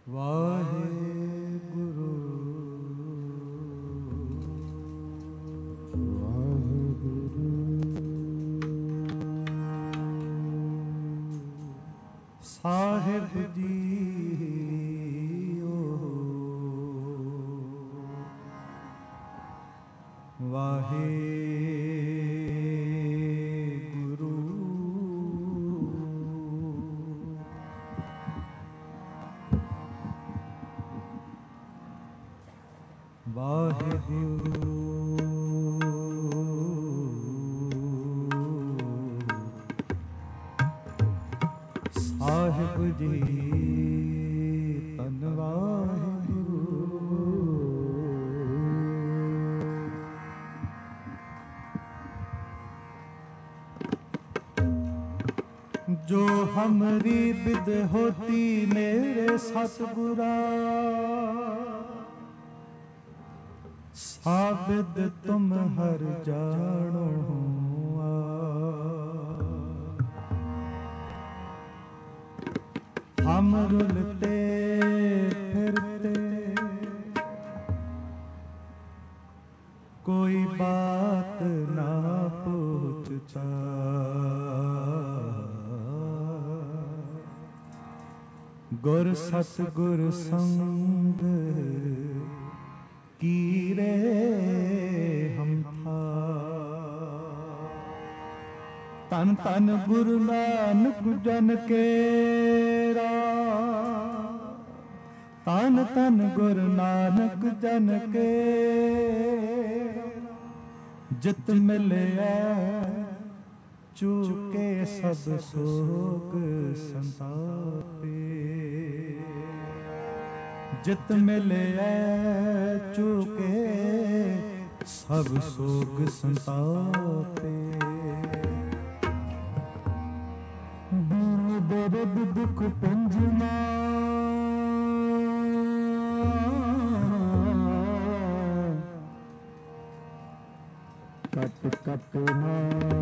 वाहेगुरु वाहेगुरु साहिब जी वाहेगुरु वाहेगुरु साहिब जी तन वाहेगुरु जो हमरी बिद होती मेरे सतगुरा साबिद तुम हर जानो हम रुलते फिरते कोई बात ना पूछता गुर सतगुर संग कीरे हम था तन तन गुरु नानक जन केरा तन तन गुरु नानक जन के जित मिले चूके सब सोग संतापे जित मिले चूके सब सोग संतापे दर्द दुख पंजना कट कट ना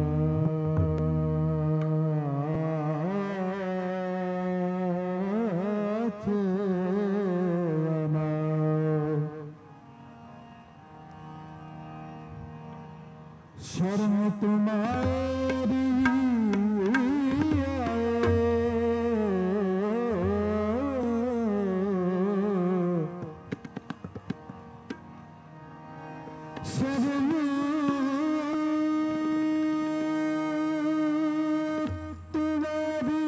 शरण तुम्हारी शरण तुम्हारी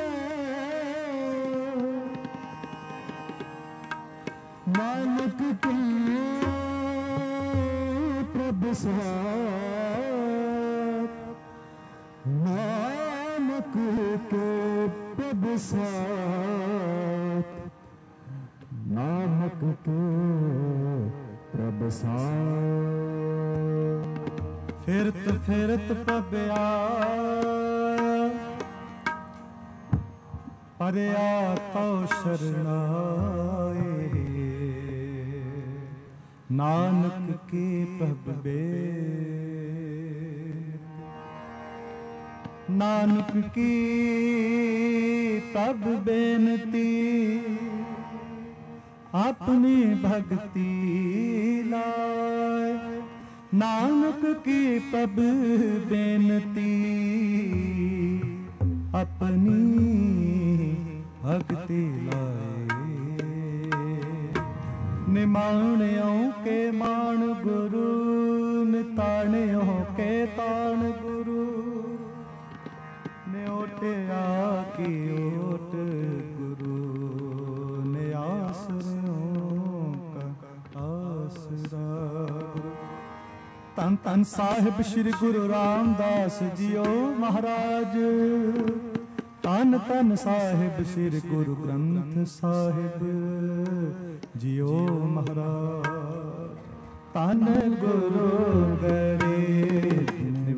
नानक के प्रभु नानक के प्रभु साथ नानक के प्रभु साथ फिरत फिरत पबिया परया तो शरणाए नानक के प्रभु नानक की तब बेनती अपनी भक्ति लाए नानक की तब बेनती अपनी भक्ति लाए निमाणियों के मान गुरु निताणियों के ताण गुरु न्योटे आकी ओट गुरु ने आसरों का आसरा तन तन साहिब श्री गुरु रामदास जियो महाराज तन तन साहिब श्री गुरु ग्रंथ साहिब जियो महाराज तन गुरु गरीब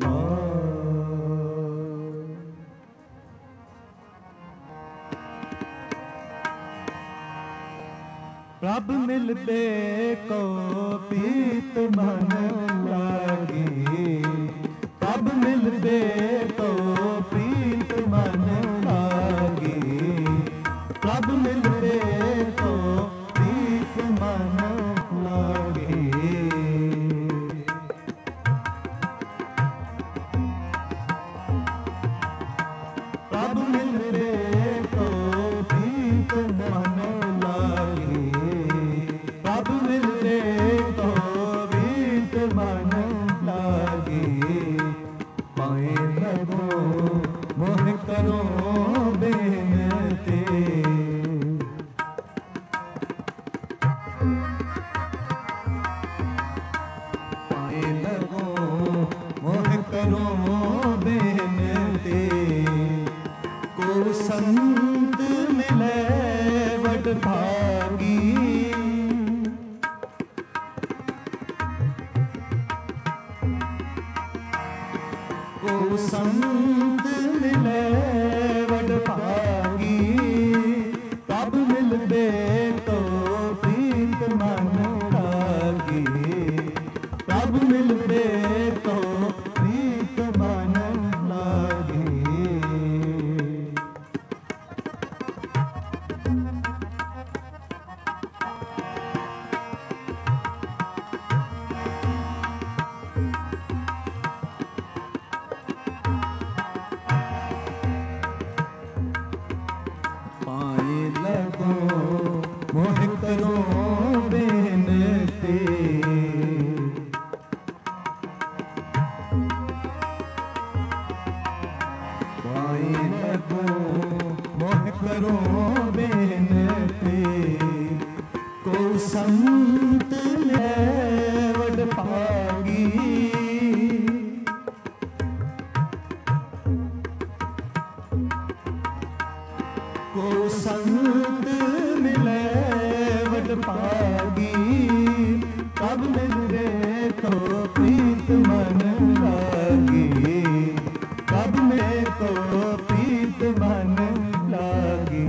प्रभ मिलते को पीत मन लागी प्रभ मिलते को प्रीत मन लागी प्रभ मिलते को भागी। को संत मिले वड भागी, तब मिलबे तो प्रीत मन लागी, तब मिलबे तो प्रीत मन लागी। पाए लगो मोह करो बेनती, पाए लगो मोह करो बेनती, को संत ले वड भागी। को संत मिले वड भागी, तब मिले तो प्रीत मन लागी, तब में तो प्रीत मन लागी।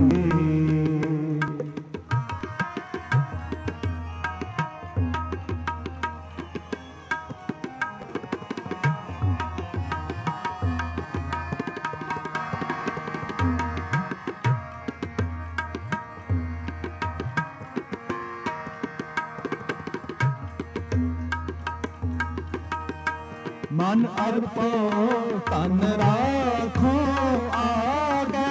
मन अर्पो तन राखो आगे,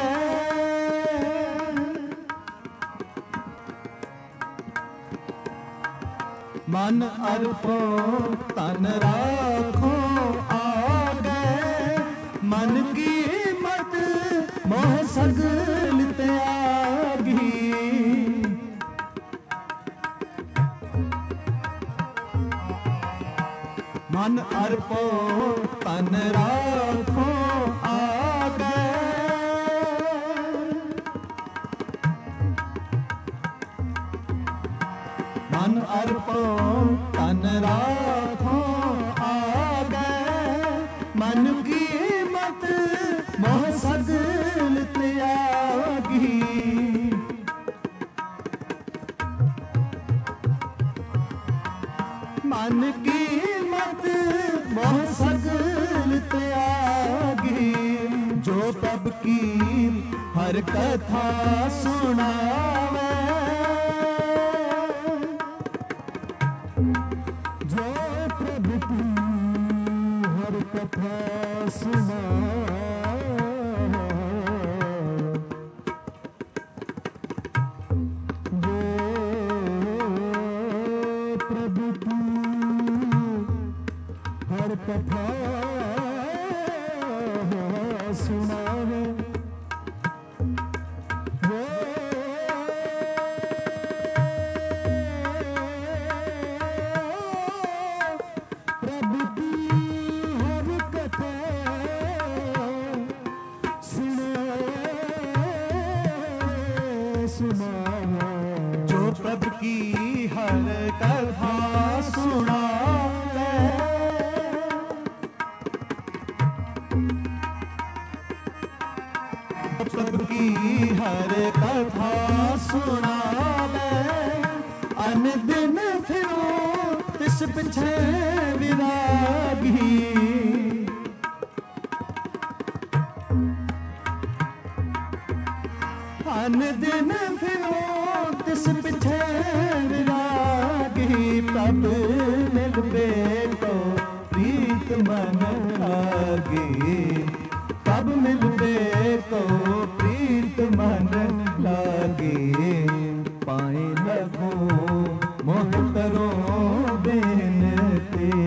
मन अर्पो तन राखो आगे, मन की मत मोह सगल त्यागी। मन अर्पो तन राखो आगे, मन अर्पो तन राखो आगे, मन की मत मोह सगल त्यागी। मन की मत मोह सगल त्यागी, जो प्रभ की हर कथा सुनावे, जो प्रभ की हर कथा सुनावे, हर कथा सुनावे, वो प्रभु की हर कथा सुनावे, जो प्रभु की हर कथा सुनावे, प्रभु की हर कथा सुनावे, अन दिन फिरो तिस पिछे विरागी। अन दिन फिरो तिस पिछे विरागी, तब मिलबे तो प्रीत मन लागी, तब मिलबे तो प्रीत मन लागी। पाए लगो मोह करो बेनती,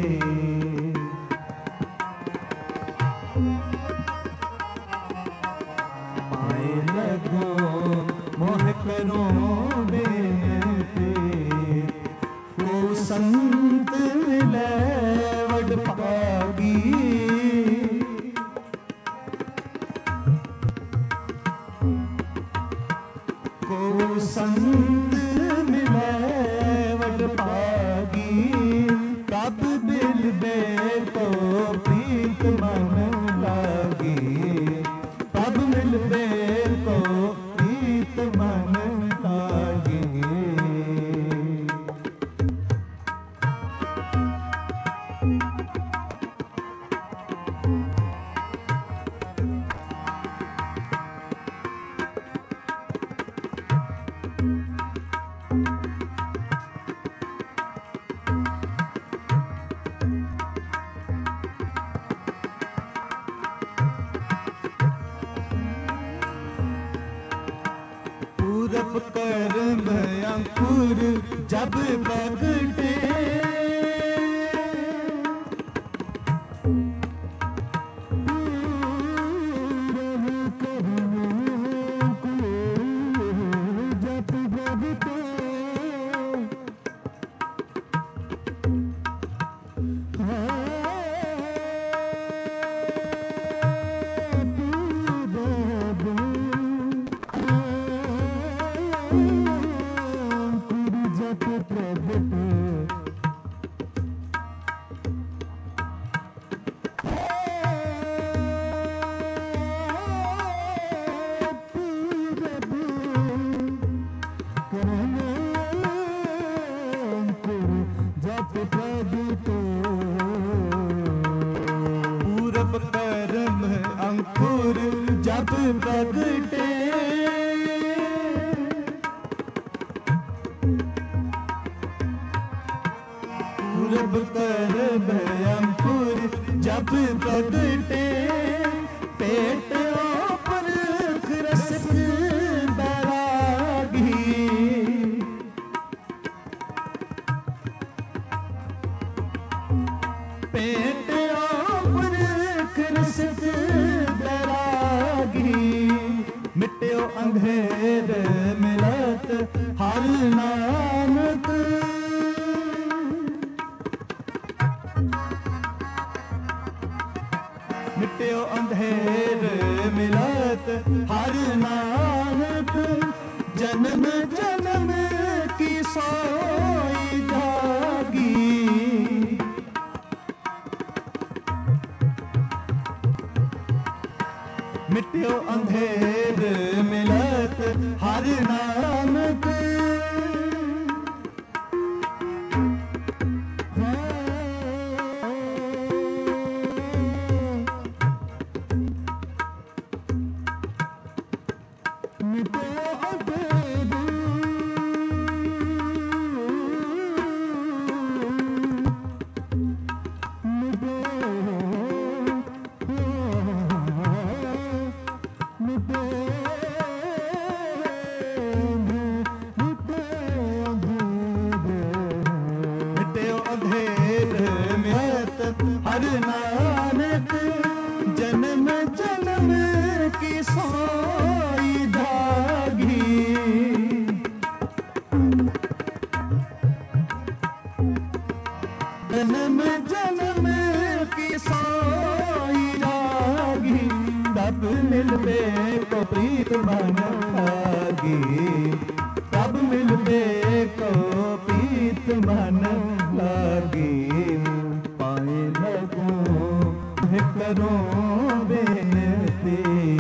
पाए लगो मोह करो बेनती, को संत मिले वड भागी। को संत पूरब कर्म अंकुर जब प्रगटे पूरब कर्म अंकुर जब प्रगटे पूरब कर्म अंकुर जब प्रगटे पेट पर रसक बैरागी पेट पर रसक बैरागी मिट्यो अंधेर मिलत हर नानक मिट्यो अंधेर मिलत हर नानक जन्म जन्म की सोई जागी मिट्यो अंधेर मिलत हर नानक हर नानक जन्म जन्म की सोई धागी जन्म जन्म की सोई धागी तब मिलबे को प्रीत मन लागी तब मिलबे को प्रीत मन लागी करो बेनती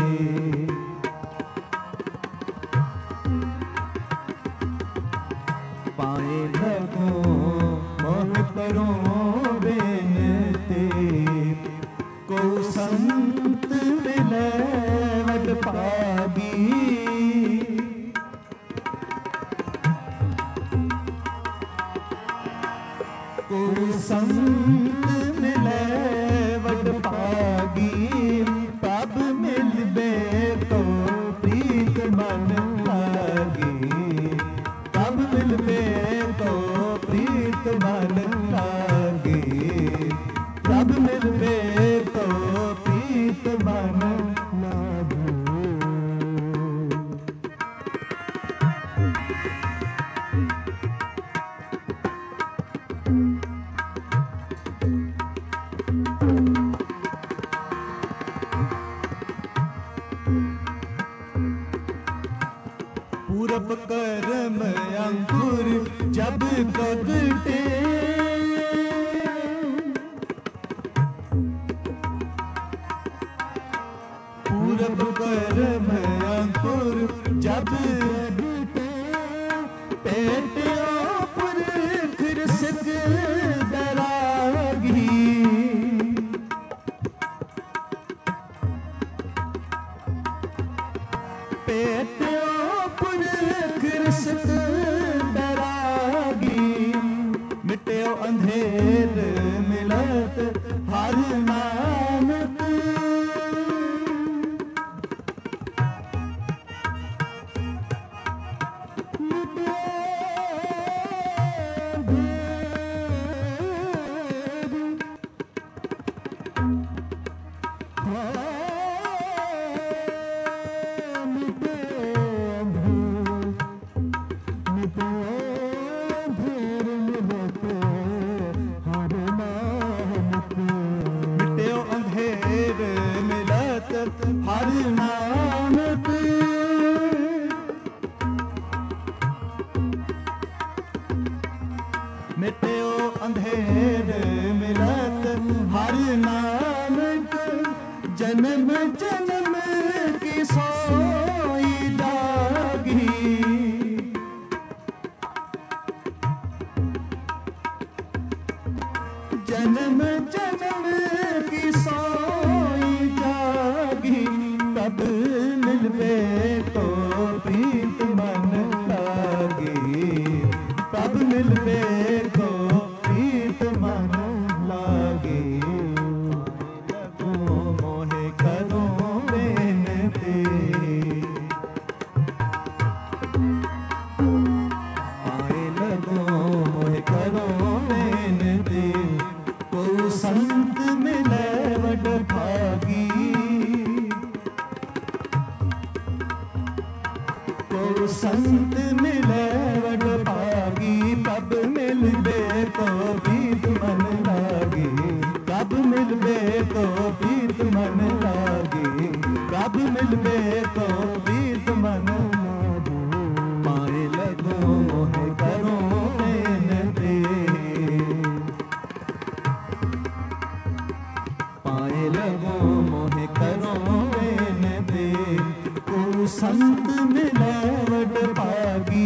पाए लगो मोह करो बेनती को संत मिले वट पागी को संत मिले तब मिलबे तो प्रीत मन लागी तब मिलबे तो प्रीत मन लागी तब मिलबे तो प्रीत मन लागी पूरब कर्म अंकुर जब प्रगटे पूरब कर्म अंकुर जब प्रगटे पेट पर रसक बैरागी पेट रसक बैरागी मिट्यो अंधेर मिलत हर नानक मिट्यो अंधेर मिलत हर नानक जन्म जन्म की सोई जागी जन्म जन्म की सोई जागी कब मिलवे तो प्रीत मन लागी कब मिलवे तो प्रीत मन लागी लगो मोहे करो बेनती आए लगो मोहे करो बेनती को संत मिले वड भागी को संत मिले वड भागी कब मिलबे तो प्रीत मन लागी कब मिलबे तो प्रीत मन लागी कब मिलबे तो प्रीत मन लागी माए लगो मोहे करो बेनती पाए लगो मोहे करो बेनती को संत मिले वड भागी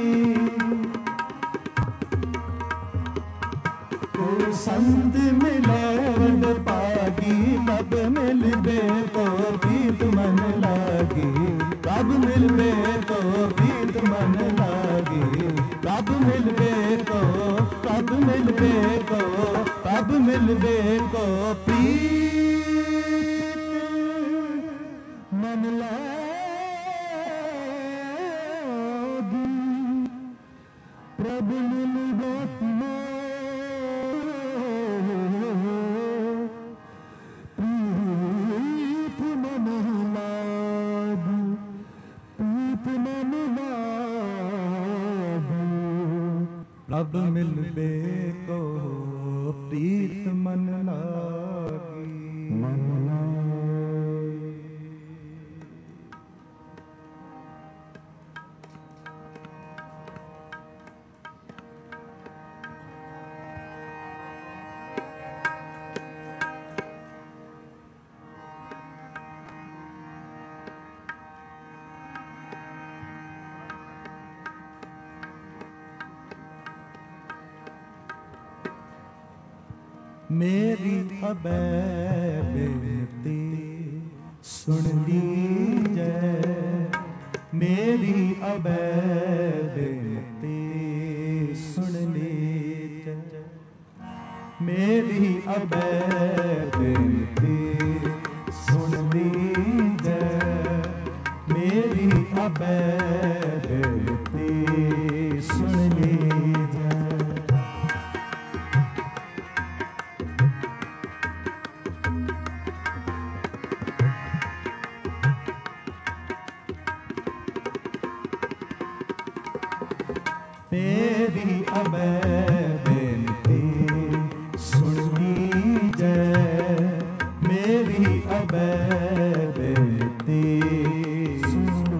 को संत मिले वड भागी कब मिलबे तो प्रीत मन लागी कब मिलबे तो प्रीत मन लागी कब मिलबे तो कब मिलबे तो कब मिलबे तो प्रीत मन लागी प्रभु मिलबे प्रीत मन लागी प्रीत मन लागी प्रभु मिलबे को प्रीत मन लागी मन लागी मेरी अबै बेनती सुन लीजै मेरी अबै बेनती सुन लीजै मेरी अबै बेनती सुन लीजै मेरी अबै बेनती सुन लीजै मेरी अबै बेनती सुन लीजै मेरी अबै बेनती सुन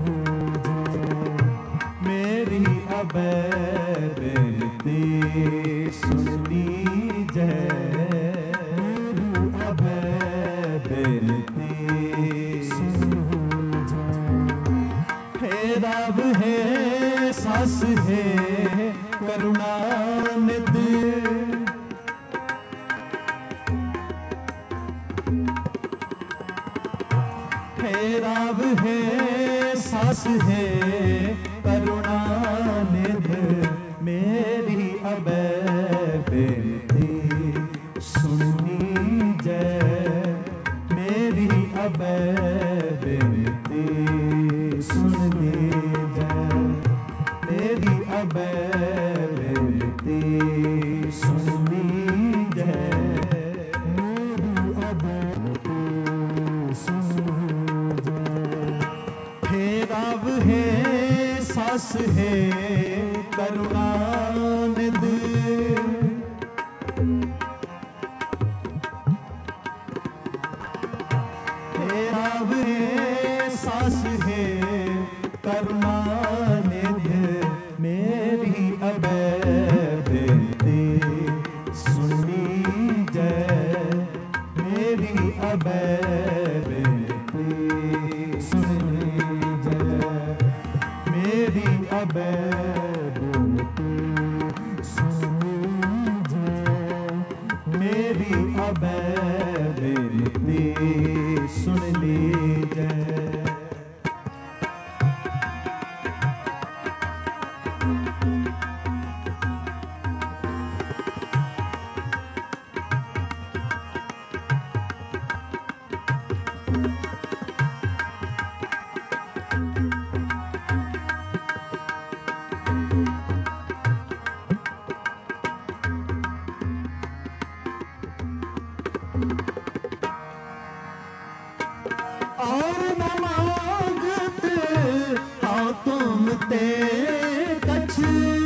मेरी अबै बेनती सुन लीजै मेरी अबै बेनती सुन हे रब है सास है करुणानिध हे रब है सास है करुणानिध मेरी अबै बेनती सुन लीजै मेरी अबै बेनती सुन लीजै मेरी अबै बेनती सुन लीजै मेरी अबै बेनती सुन लीजै हे रब है सास है करुणानिध हे रब है सास है करुणानिध मेरी अबै बेनती मेरी अबै बेनती सुन लीजै। और न मांगत हाँ तुम ते कछ,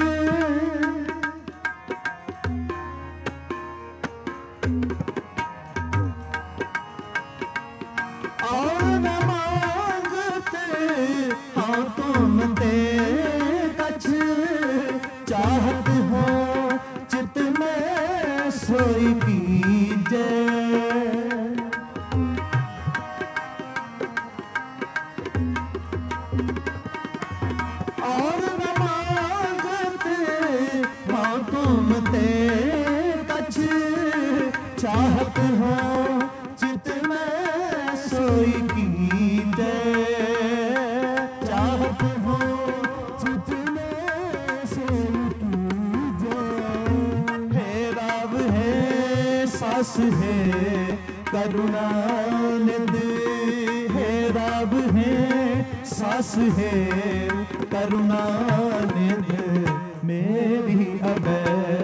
और न मांगत हाँ तुम ते कछ, चाहत हो चित में सोई कीजे। और न मांगत हाँ तुम ते कछ, चाहत हो चित में सोई कीजे। चाहत हो चित में सोई कीजे। हे राव है सास है करुणा निधि, हे राव है सास है करुणा निधि। मेरी अबै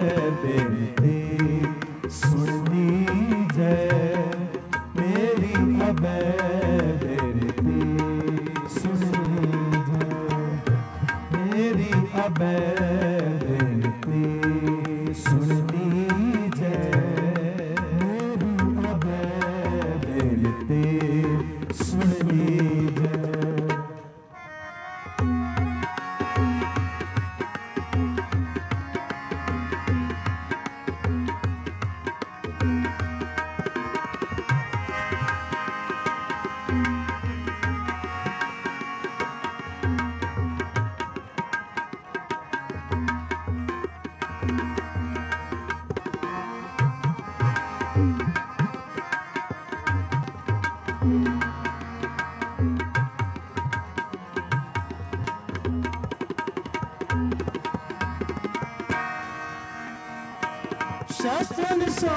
बेनती सुन लीजै। मेरी अबै बेनती सुन लीजै। मेरी अबै बेनती सुन लीजै। मेरी अबै बेनती सुन लीजै। शस्त्र सो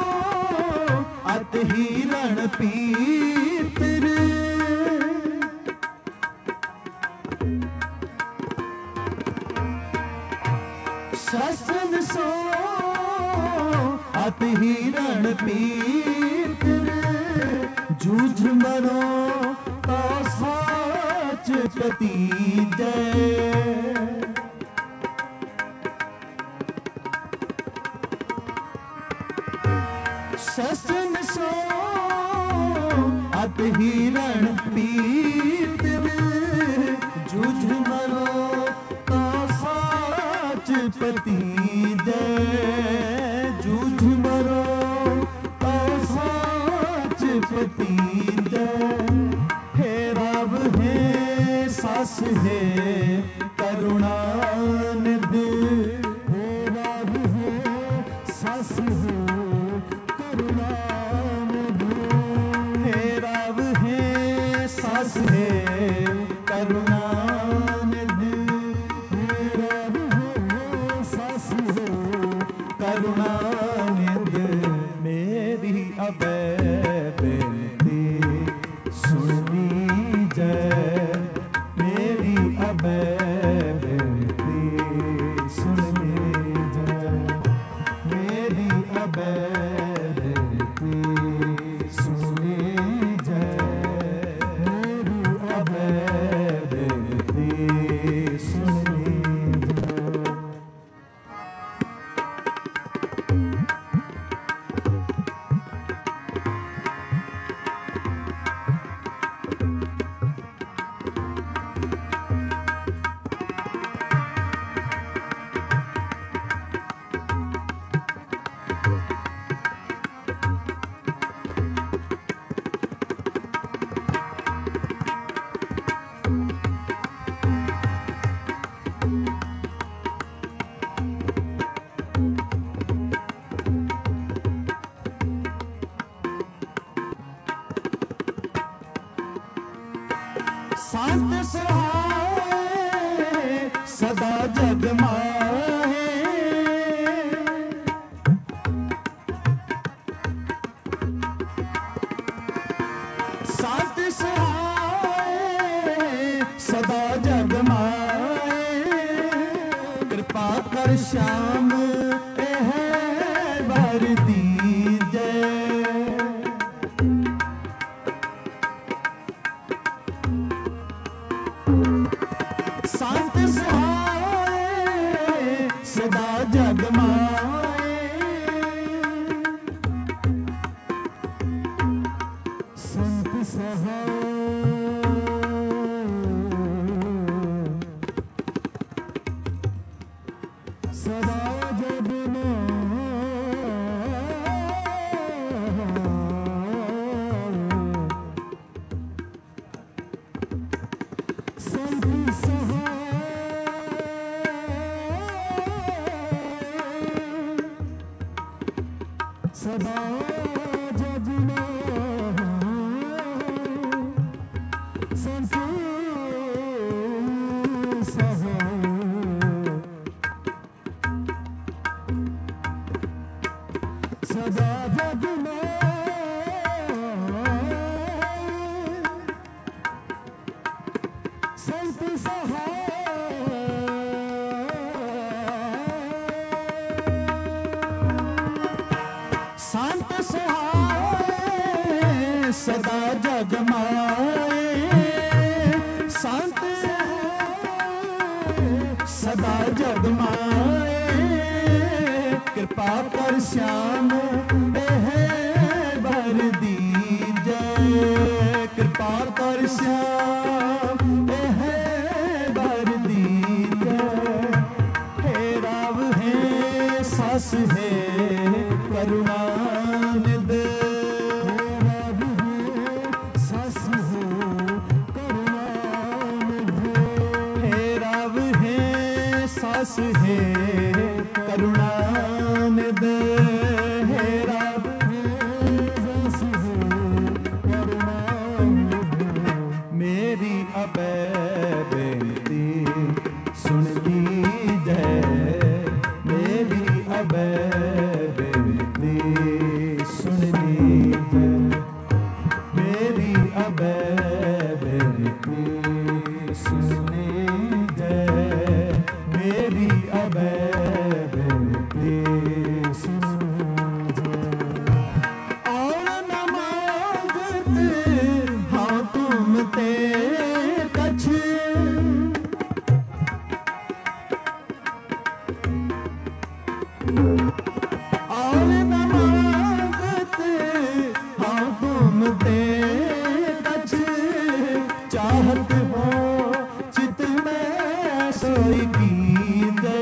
अत हीरण पीतर, शस्त्र सो अत हीरण पीतर। जूझ मरो तो साच पतीजै। शस्त्र सो अत हीरण पीतर। जूझ मरो तो साच पतीजै। जूझ मरो तो साच पतीजै। हे राव है सास है करुणा निधि, हे राव है सास है करुणा निधि। हे राव है सास है करुणा निधि। हे राव है सास है करुणा निधि। मेरी अबै बेनती सुन लीजै। मेरी अबै कर श्याम एह वर दीजे। संत सहाय सदा जग माए, संत सहाय सदा जग सदा जग संत सदा जग संत संत सहाय सदा जग माए, संत सदा जग माए। कृपा कर श्याम एह वर दीजे, कृपा कर श्याम एह वर दीजे। हे राव है सस है करुणानिध, हे राव है सस है करुणानिध, हे राव है सस है करुणानिध। मेरी अबै बेनती सुन लीजै, मेरी अबै सुन लीजै, मेरी अबै बेनती सुन लीजै, मेरी अबै बेनती सुन लीजै। और न मांगत हाँ तुम ते कछ, और न मांगत हाँ तुम ते कछ। चाहत हो चित में सोई कीजे,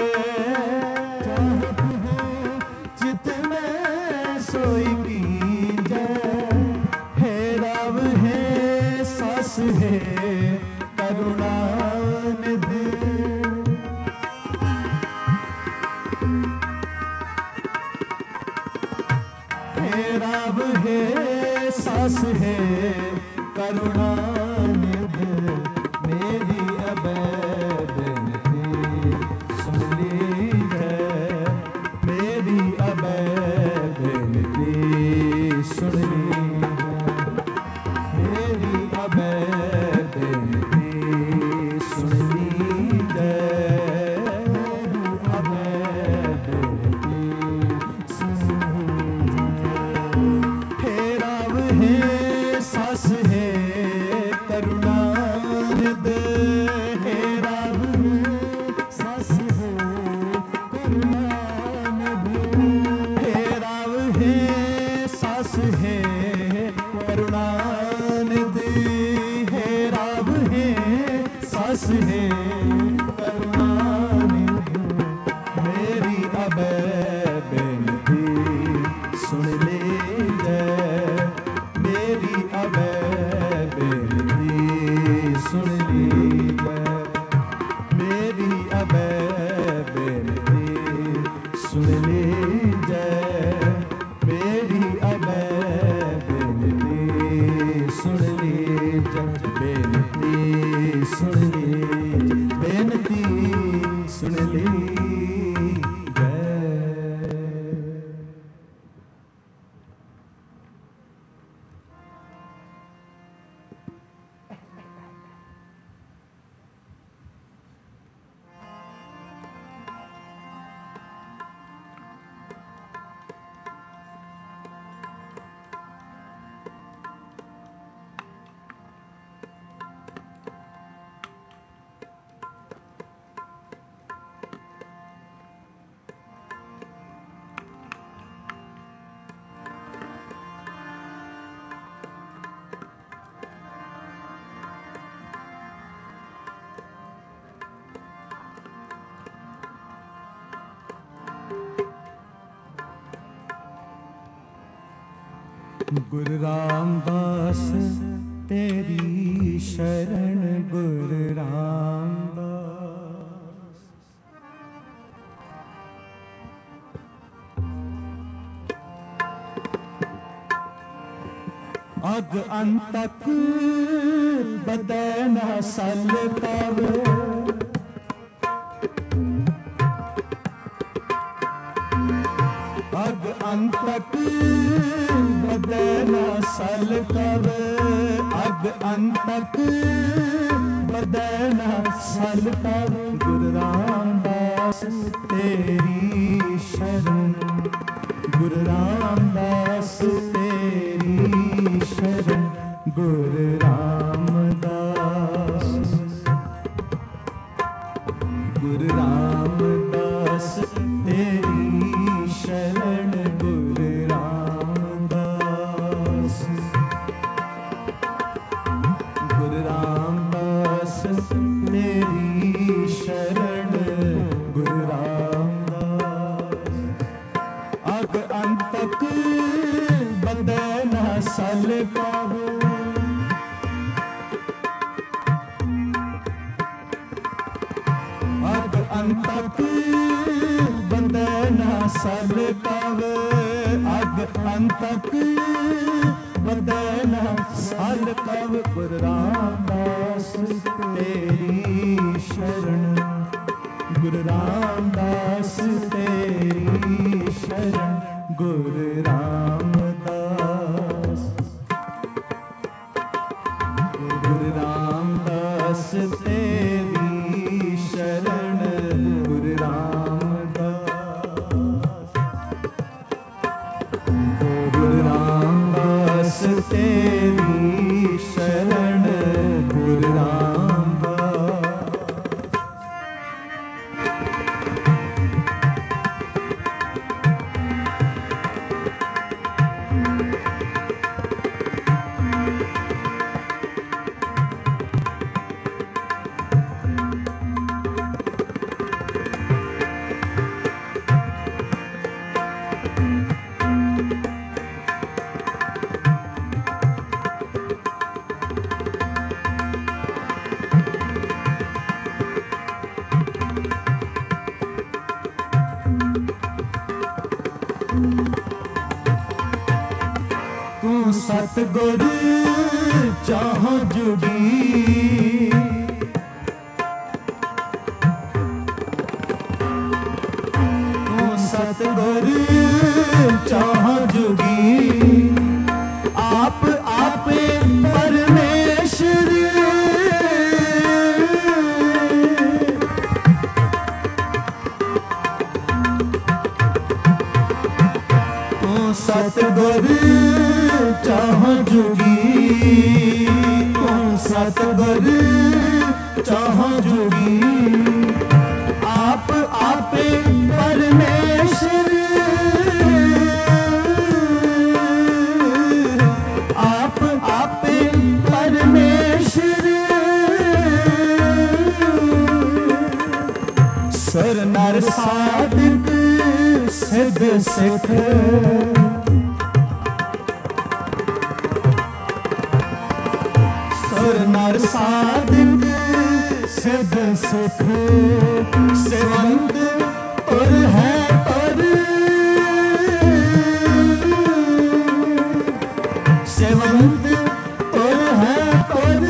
चाहत हो चित में सोई कीजे। हे राव है सस है करुणानिधि, हे राव है सस है करुणानिध। मेरी अबै बेनती सुन लीजै, मेरी अबै बेनती सुन लीजै, मेरी अबै बेनती सुन लीजै, मेरी अबै बेनती सुन लीजै। हे राव है सस है करुणानिध, हे राव है सस है करुणानिध, हे राव है सस है करुणानिध, हे राव है सस है करुणानिध। मेरी अबै बेनती सुन लीजै, मेरी अबै बेनती सुन लीजै, मेरी अबै बेनती सुन लीजै, मेरी अबै बेनती सुन लीजै, बेनती सुन लीजै, बेनती सुन लीजै। गुरु रामदास तेरी शरण, गुरु रामदास। अग अंतक बदै न सल पावे, अग अंतक बदै न सल कवे, अग अंतक बदै न सल कवे। गुरु रामदास तेरी शरण, गुरु रामदास तेरी शरण, गुरु रामदास। गुरु रामदास तेरी शरण, गुरु रामदास। गुरु रामदास तेरी शरण, गुरु रामदास। अग अंतक बदै न सल पावे, अग अंतक बदै न सल पावे, अग अंतक बदै न सल पावे। गुरु रामदास तेरी शरण, गुरु रामदास तेरी शरण, गुरु रामदास। गुरु रामदास तेरी शरण, गुरु रामदास। गुरु रामदास तेरी शरण, गुरु रामदास। तू सतगुर चाह जुगी, तू सतगुर चाह जुगी, आप आपे परमेश्वर। तू सतगुर चाह जुगी, तू सतगुर चाह जुगी, आप आपे परमेश्वर। आप आपे परमेश्वर। सर नर साधक सिद्ध सिख, सुर नर साधक सिद्ध सुख, सेवंत तुर है पर, सेवंत तुर है पर।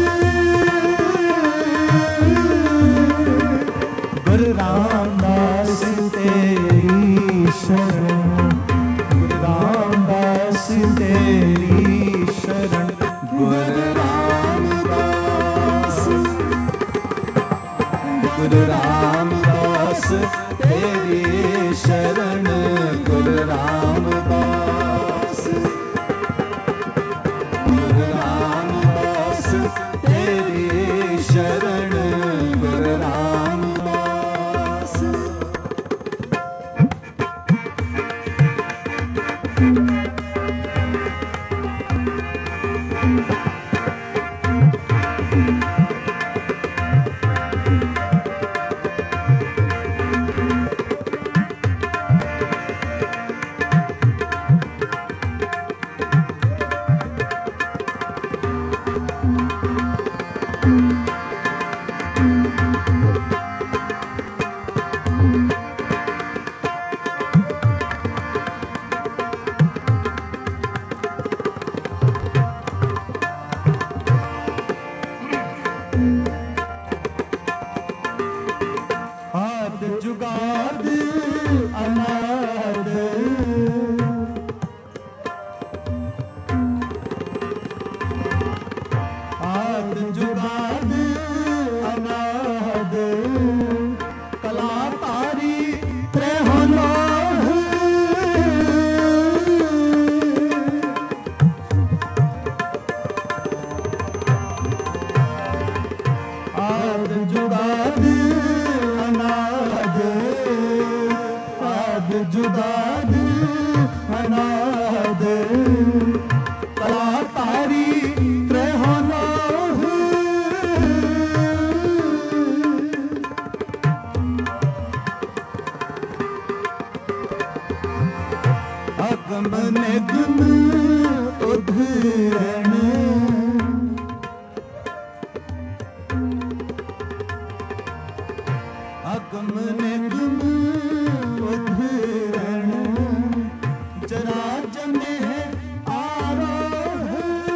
गुरु रामदास तेरी शरण, गुरु रामदास तेरी शरण, गुरु रामदास। गुरु रामदास तेरी शरण, गुरु रामदास। गुरु रामदास तेरी शरण, गुरु रामदास। जुगाद अनाद कला तारी त्रहोना अगम निगम उधरण अगम निगम उधरण जरा जमे आरोह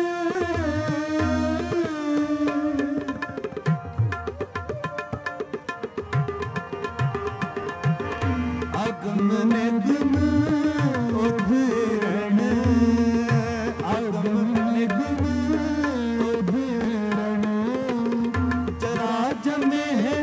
अगम निगम उधरण अगम निगम उधरण जरा जमे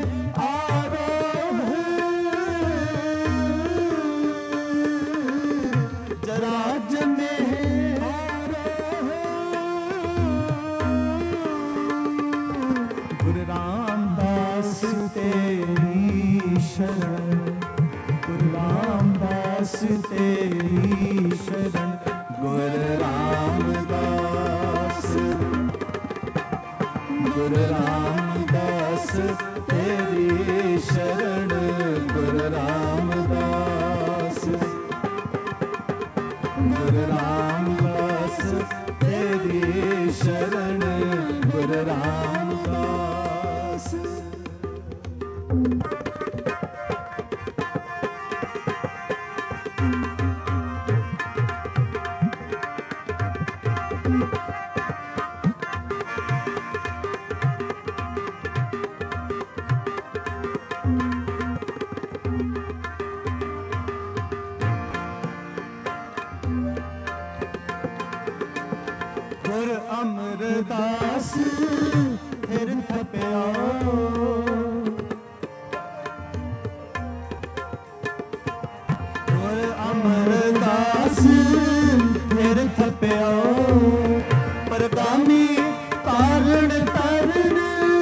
गुरु रामदास तेरी शरण गुरु रामदास तेरी शरण गुरु रामदास गुरु रामदास तेरी शरण गुरु रामदास गुरु रामदास तेरी शरण गुरु रामदास गुरु अमरदास फिर थपिया गुरु अमरदास फिर थपिया परगामी तारण तारण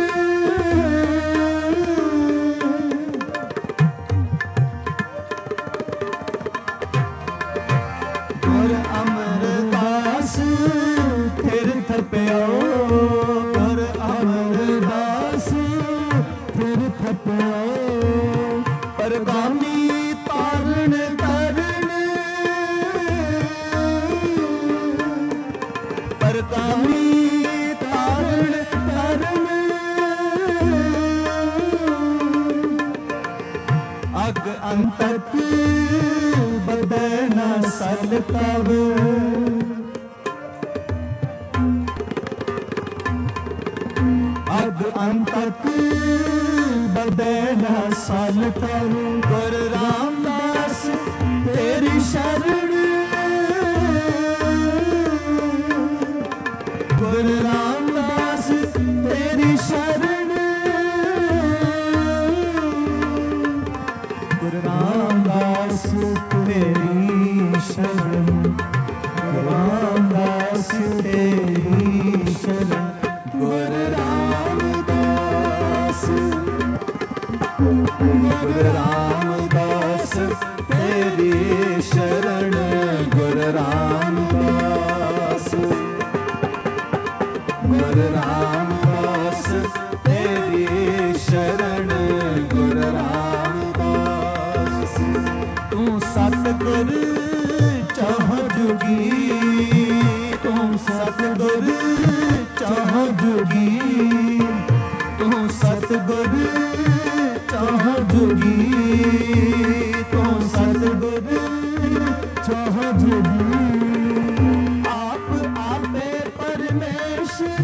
गुरु अमरदास फिर थपियो गुरु अमरदास फिर थपियो परगामी तारण तारण परगामी तारण तारण अग अंतक बदना सल तब अग अंतक बदना सल तब गुरु रामदास तेरी शरण गुरु रामदास तेरी शरण गुरु रामदास तेरी शरण गुरु रामदास तेरी शरण गुरु रामदास गुरु रामदास तेरी शरण गुरु रामदास गुरु रामदास तेरी शरण गुरु रामदास तू सतगुर चाह जुगी तू सतगुर चाह जुगी तू सतगुर चाह जुगी तू सतगुर चाह जुगी आप आपे परमेश्वर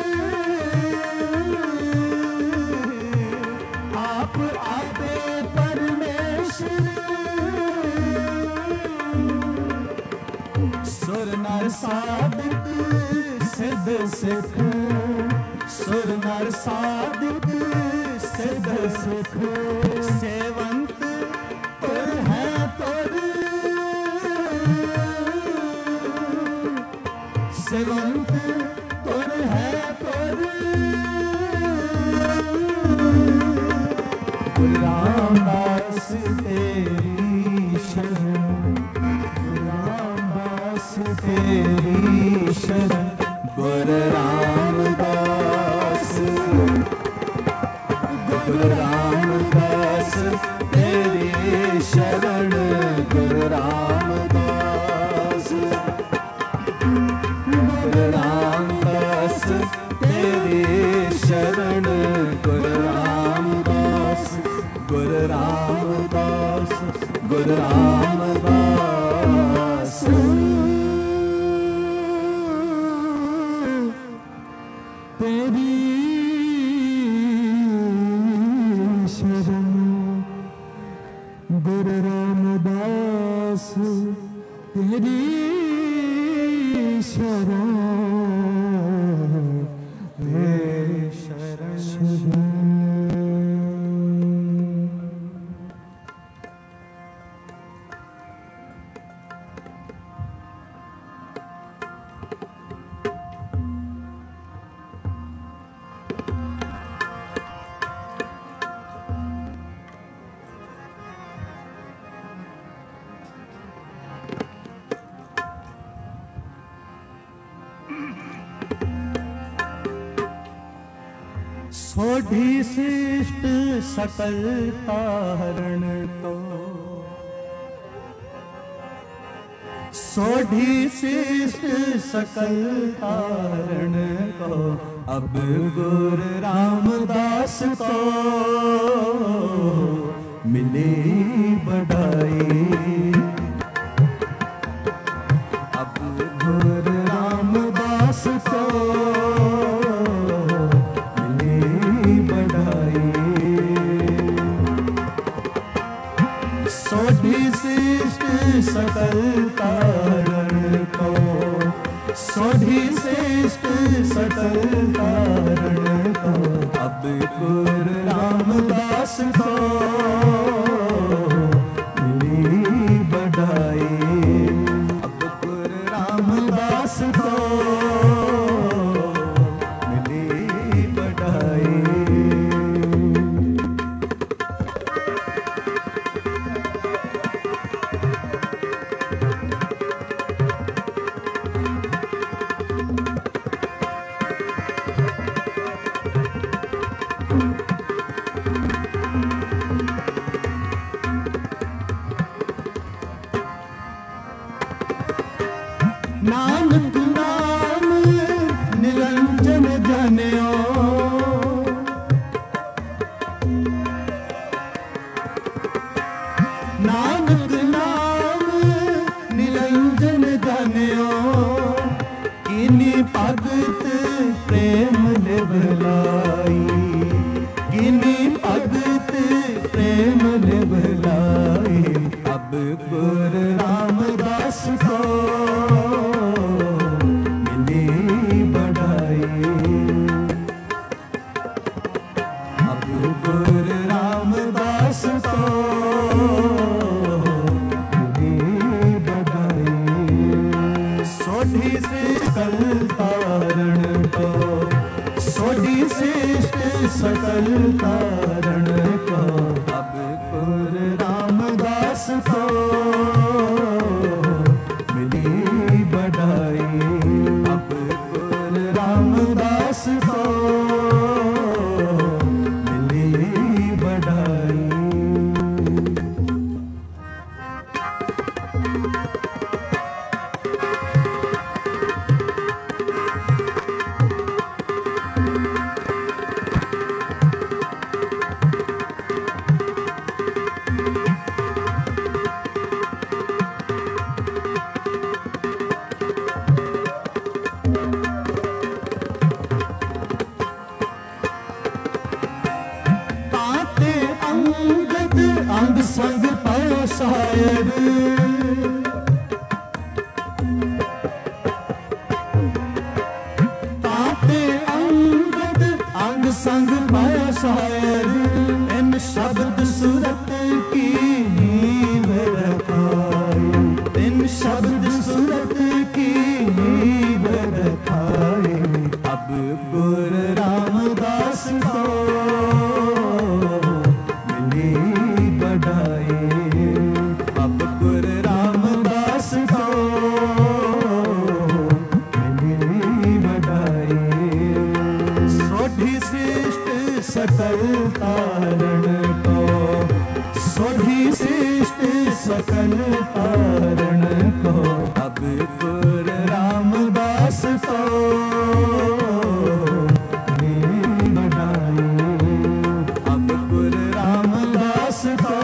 आप आपे परमेश्वर सुर नर साधक सिद्ध सिख सुर नर साधक सिद्ध सिख सेवंत तुर है तुर सेवंत तुर है तुर गुरु रामदास तेरी शरण रामदास तेरी शरण गुरु रामदास गुरु रामदास तेरी शरण गुरु रामदास गुरु रामदास तेरी शरण गुरु रामदास गुरु रामदास गुरु रामदास तेरी शरण गुरु रामदास तेरी शरण तेरी शरण सोढ़ी शिष्ट सकल तारण को सोढ़ी शिष्ट सकल तारण को अब गुरु रामदास को मिली बढ़ाई अब गुरु रामदास को सोढ़ी शिष्ट सकल तारण को सोढ़ी शिष्ट सकल तारण को अब गुरु रामदास को मिली बढ़ाई अब गुरु रामदास को मिली बढ़ाई नानक नाम निरंजन जन्यो नानक नाम निरंजन जन्यो किनी भगत प्रेम निभलाई किनी भगत प्रेम निभलाई अब गुरु रामदास को गुरु रामदास को सोढ़ी सकल तारण को सोढ़ी शिष्ट सकल तारण को अब गुरु रामदास को मिली बढ़ाई अब गुरु रामदास को अंग संग पायो साहेब ताते अंगद अंग संग पायो साहेब इन शब्द सूरत की नींव रखाई इन शब्द सूरत की नींव रखाई अब गुरु रामदास को मिली बढ़ाई अब सकल कारण को, अब गुर रामदास को मिली बधाई, अब गुर रामदास को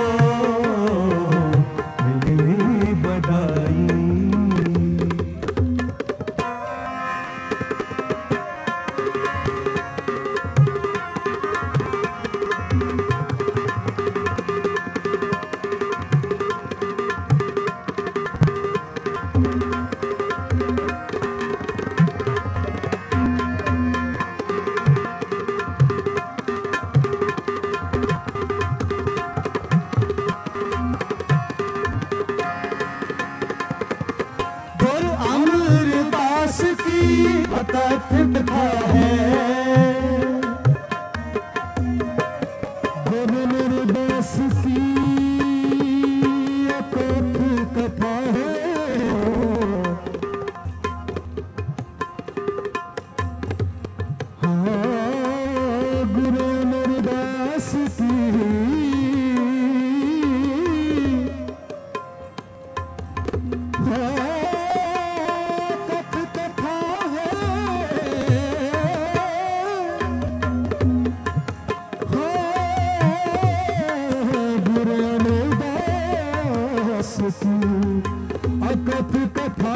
मिली बधाई। अकथ कथा है, गुरु निर्देश की अकथ कथा है। हाँ, गुरु निर्देश की अकथ कथा,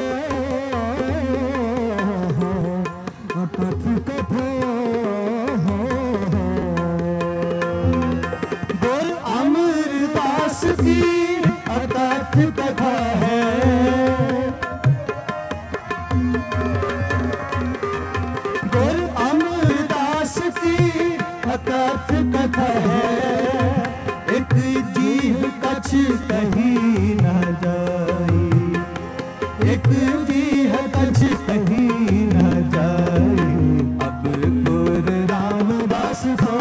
अकथ कथा। गुरु अमरदास की अकथ कथा है, गुरु अमरदास की अकथ कथा है। एक जीव कछ कहीं न जाई, एक जीव कछ कहीं न जाई, अब गुर रामदास को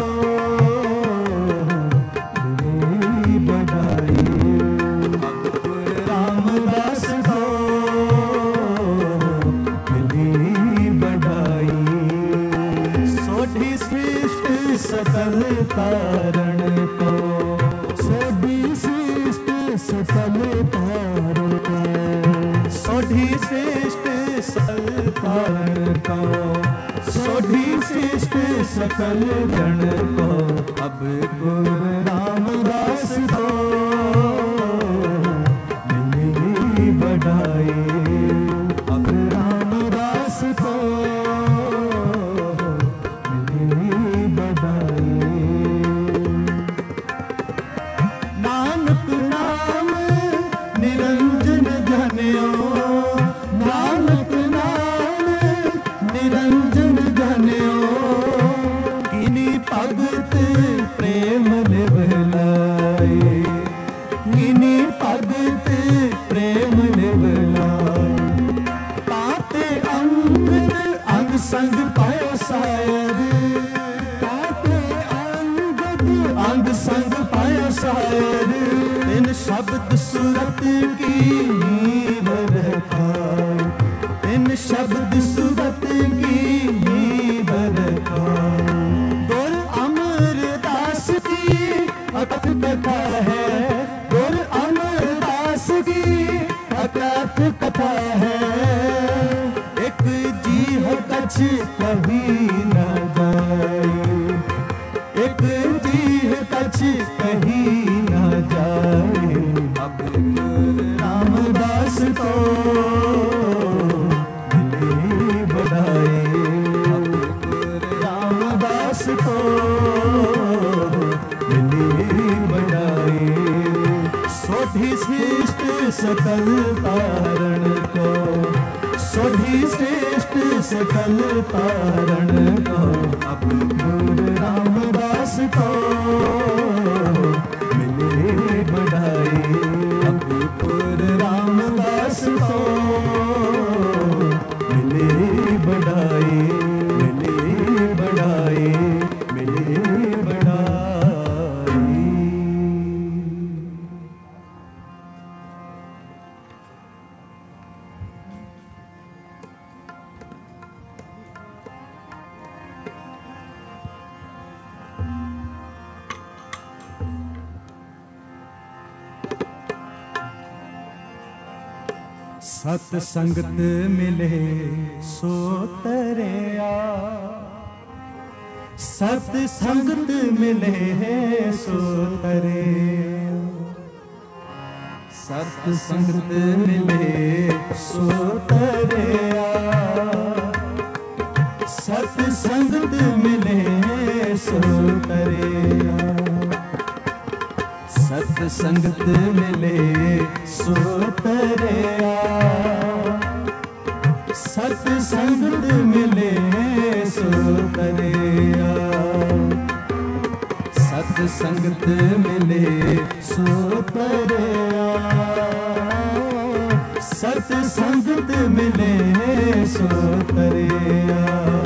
मिली बधाई, अब गुर रामदास को मिली बधाई। सोढ़ी सृष्ट सकल कारण को, सोढ़ी सृष्ट सकल कारण को, सोढ़ी सृष्ट सकल कारण को, सोढ़ी सृष्ट सकल गण को, अब गुर रामदास को मिली बधाई, अब रामदास को मिली बधाई। नानक नाम निरंजन जन्यो, नानक नाम निरंजन जन्यो, किनी भगत प्रेम निभलाए, किनी भगत प्रेम निभलाए। ताते अंगद अंग संग पायो शायद, ताते अंगद अंग संग पायो शायद, इन शब्द सूरत की नींव रखाए, इन शब्द सूरत की नींव रखाए। गुरु अमरदास की अकथ कथा है, गुरु अमरदास की अकथ कथा है। एक जीव कछ कहीं न जाए, एक जीव कछ कहीं न जाए, अब गुर रामदास को मिली बधाई, अब गुर रामदास को मिली बधाई। सोढ़ी सृष्ट सकल कारण को, सोढ़ी सृष्ट सकल कारण को, अब गुर रामदास को मिली बधाई, अब गुर रामदास को मिली बधाई, मिली बधाई, मिली बधाई। सत संगत मिले सो तरिया, सत संगत मिले सो तरिया, सत संगत मिले सो तरिया, सत संगत मिले सो तरिया, सत संगत मिले सो तरिया, सत संगत मिले सो तरिया, सत संगत मिले सो तरिया, सत संगत मिले सो तरिया।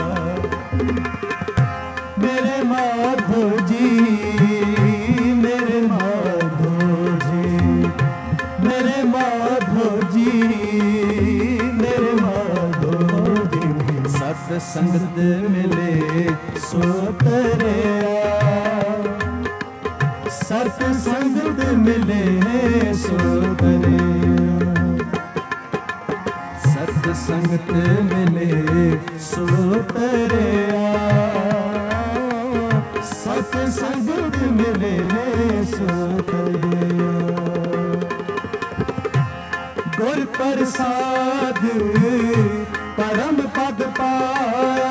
मेरे माधो जी, मेरे माधो जी, मेरे माधो जी, मेरे माधो जी, सत संगत मिले सो तरिया, सत संगत मिले सो तरिया, सत संगत मिले सो तरिया, सत संगत मिले सो तरिया। गुर प्रसाद परम पद पाया,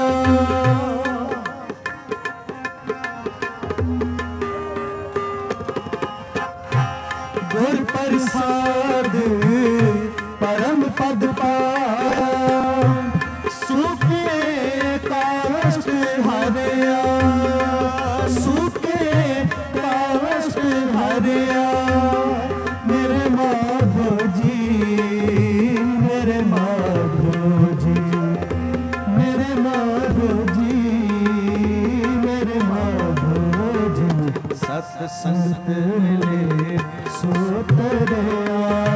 गुर प्रसाद परम पद पाया, सूखे काष्ठ हरिया, सूखे काष्ठ हरिया। मेरे माधो जी, मेरे माधो जी, मेरे माधो जी, मेरे माधो जी, सत संगत मिले सो तरिया,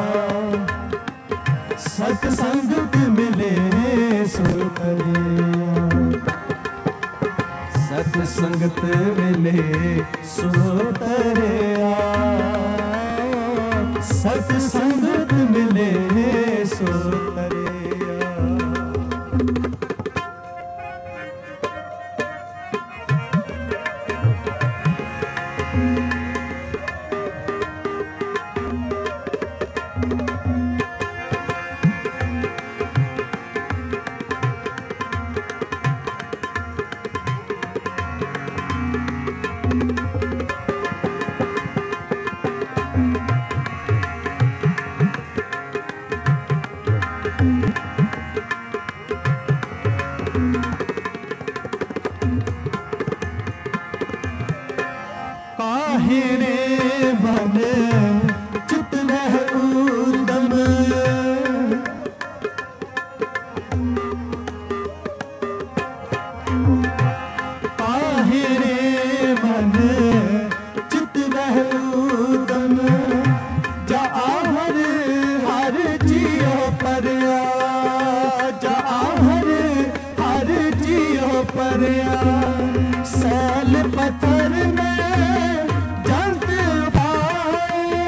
सत संगत मिले सो तरिया, सत संगत मिले सो तरिया, सत संगत मिले सो तरिया। काहिरे मन चित लह उदम, काहिरे मन चित लह उदम, जा हर हर जियो परया, जा हर जियो परया। सैल पत्थर में जंत पाए,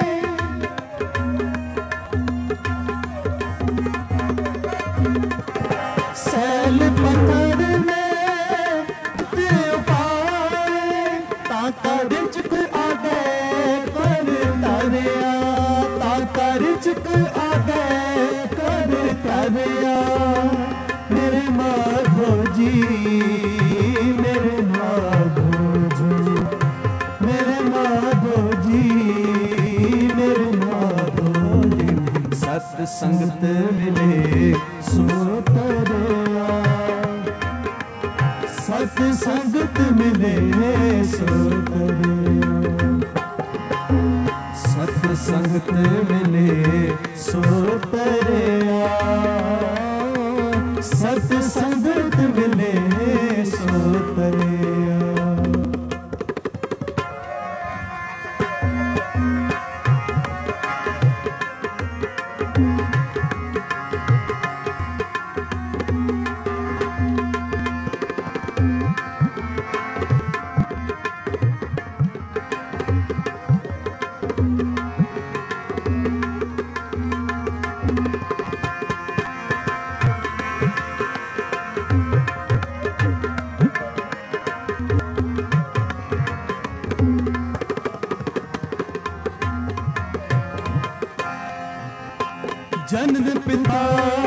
सैल पत्थर में जंत पाए, ताका रिचक आगे कर तरिया, ताका रिचक आगे कर तरिया। मेरे माधो जी, मेरे माधो जी, मेरे माधो जी, मेरे माधो जी, सत संगत मिले सो तरिया, सत संगत मिले सो तरिया, सत संगत मिले सो तरिया, सत संगत मिले सो तरिया। जन्म पिता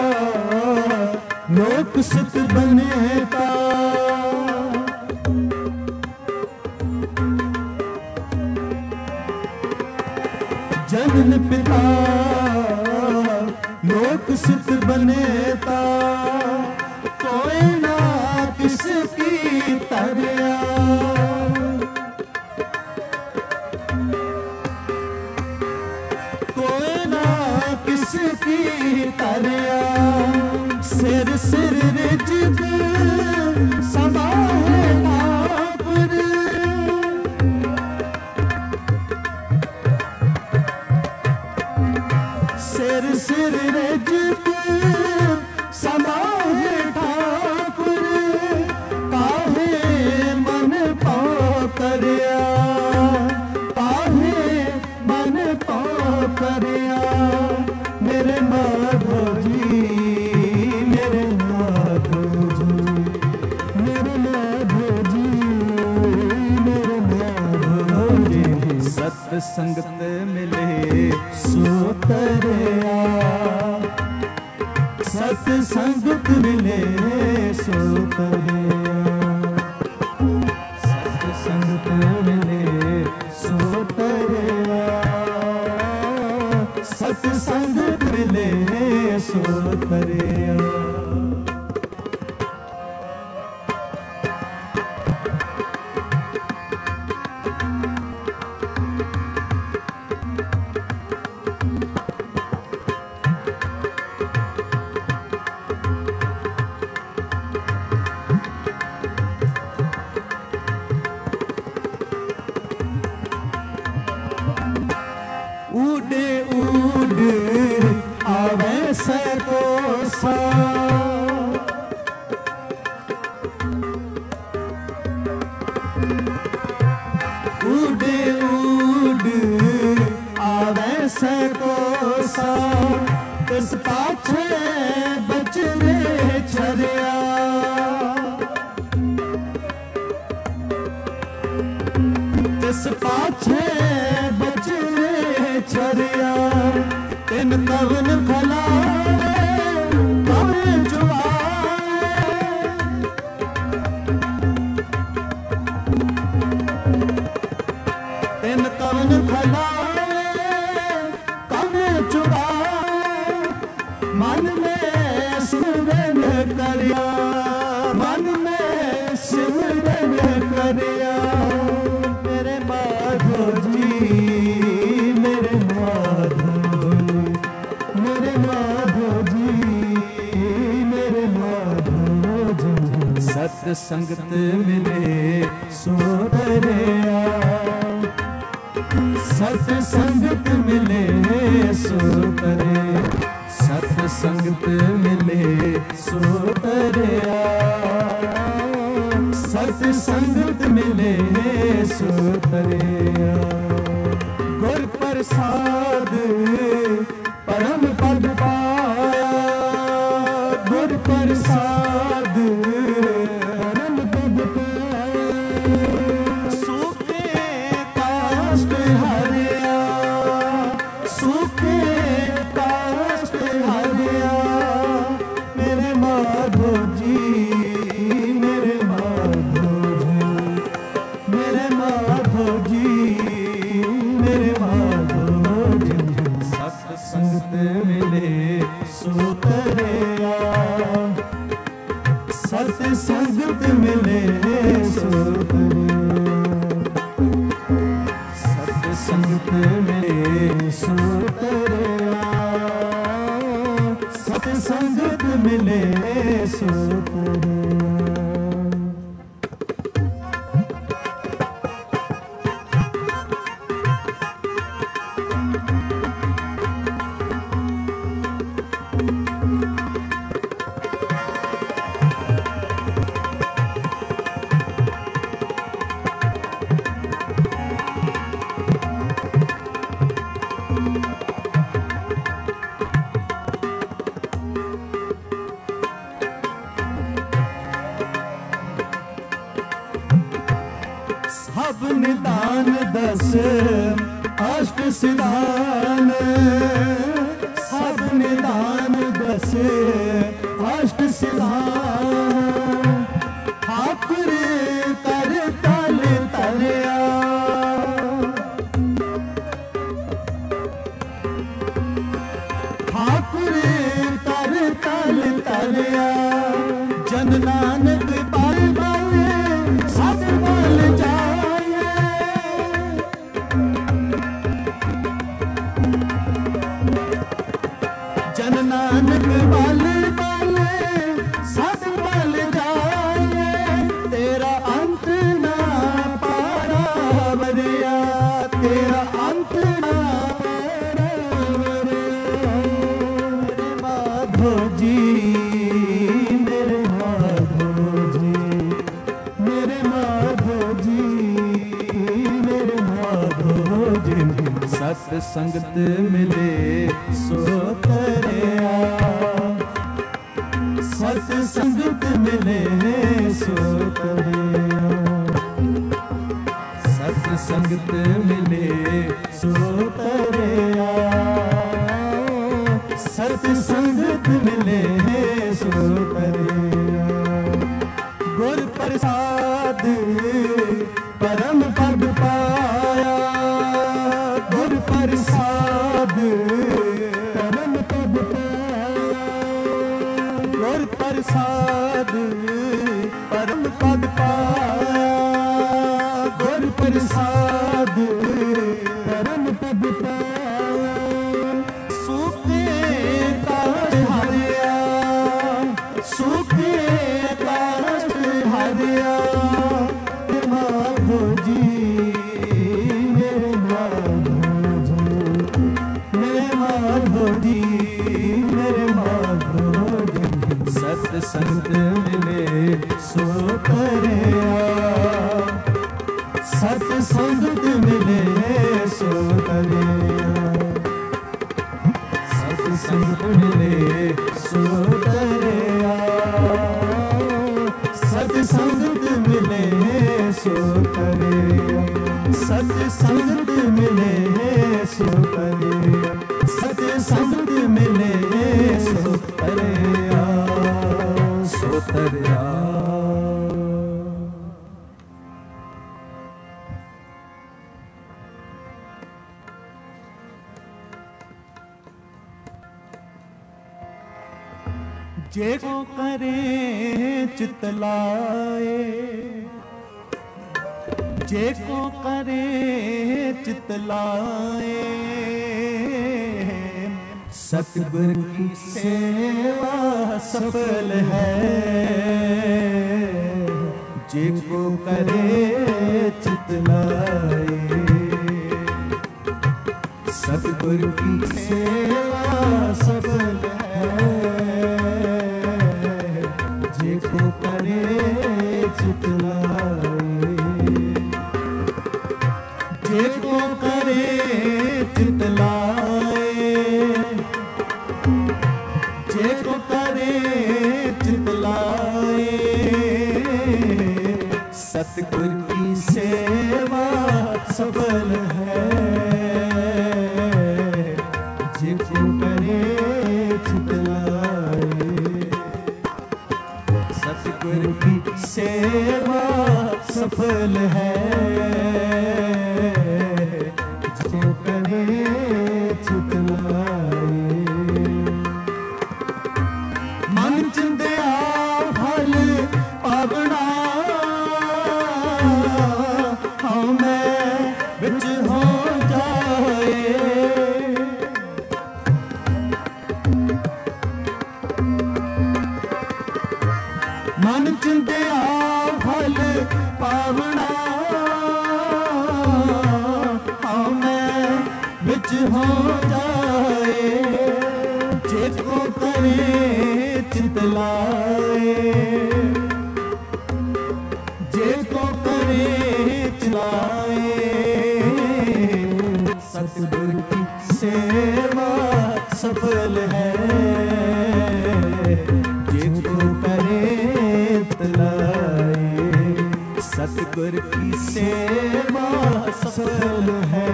लोक सुत बनेता, जन्म पिता लोक सुत बनेता, कोई ना किसकी तरया, कोई ना किसकी तरया, सिर सिर रिजक समाए ठाकुर, सिर सिर रिजक समाए ठाकुर, काहे मन पाओ करया, काहे मन पाओ करया, मेरे माधो जी, मेरे माधो जी, मेरे माधो जी, मेरे माधो जी, सत्संगत मिले सो तरया, सत्संगत मिले सो तरया, सत्संगत मिले सो तरया, सत्संगत मिले सो तरया। उड़े उड़ आवे सकोसा, उड़े उड़ आवे सकोसा, तिस पाछे बचरे छरिया, तिस पाछे छरिया, तिन कवन खलाए कवन चुराए, तिन कवन खलाए कवन चुराए, मन में सिमरन करिया, मन में सिमरन करिया, मेरे माधो जी, मेरे माधो जी, मेरे माधो जी, सत्संगत मिले सो तरया, सत्संगत मिले सो तरे, सत्संगत मिले सो तरया, सत्संगत मिले सो तरया। गुर प्रसाद परम पद पाया, गुर प्रसाद परम पद पाया, सूखे काष्ट हरिया, सूखे काष्ट हरिया, मेरे माधो जी, मेरे माधो जी, मेरे माधो जी, मेरे माधो जी, सत्संगत मिले सो तरया, सत्संगत मिले सो तरया, सत्संगत मिले सो तरया, सत्संगत मिले सो तरया। सब निदान दस अष्ट सिद्धान, सब निदान नानक बल बल सद बल जाए, तेरा अंत ना पारा वरिया, तेरा अंत ना पारा वरिया। मेरे माधो जी, मेरे माधो जी, मेरे माधो जी, मेरे माधो जी। सत संगत मिले सो तरिया, सत संगत मिले सो तरिया, सत संगत मिले सो तरिया, सत संगत मिले सो तरिया। गुर प्रसाद परम पद पाया, गुर प्रसाद परम पद पाया, गुर प्रसाद परम पद पाया, गुर प्रसाद परम पद पाया। सूखे काश हरिया, सूखे काश हरिया। माधो जी, मेरे माधो जी, मेरे माधो जी, मेरे माधो जी। सत संगत मिले सो तरिया, सत संगत मिले सो तरिया, सत संगत मिले सो तरिया, सत संगत मिले सो तरिया, सत संगत मिले सो तरिया, सत संगत मिले सो तरिया, सो तरिया। जे को करे चित लाए, जे को करे चित लाए, सतगुर की सेवा सफल है। जे को करे चित लाए, सतगुर की सेवा सफल है। जे को करे चित लाए, जे को करे चित लाए, जे को करे चित लाए, सतगुर की सेवा सफल है। जे को करे चित लाए, सतगुर की सेवा सफल है। जो करे चित लाए, मन चिंदिया फल पावना, हाँ मैं बिच हो जाए। मन चिंदिया फल पावना, हाँ मैं बिच हो जाए। जिसको करे चित लाए, जिसको करे चित लाए, सतगुर की सेवा सफल है। सतगुर की सेवा सफल है।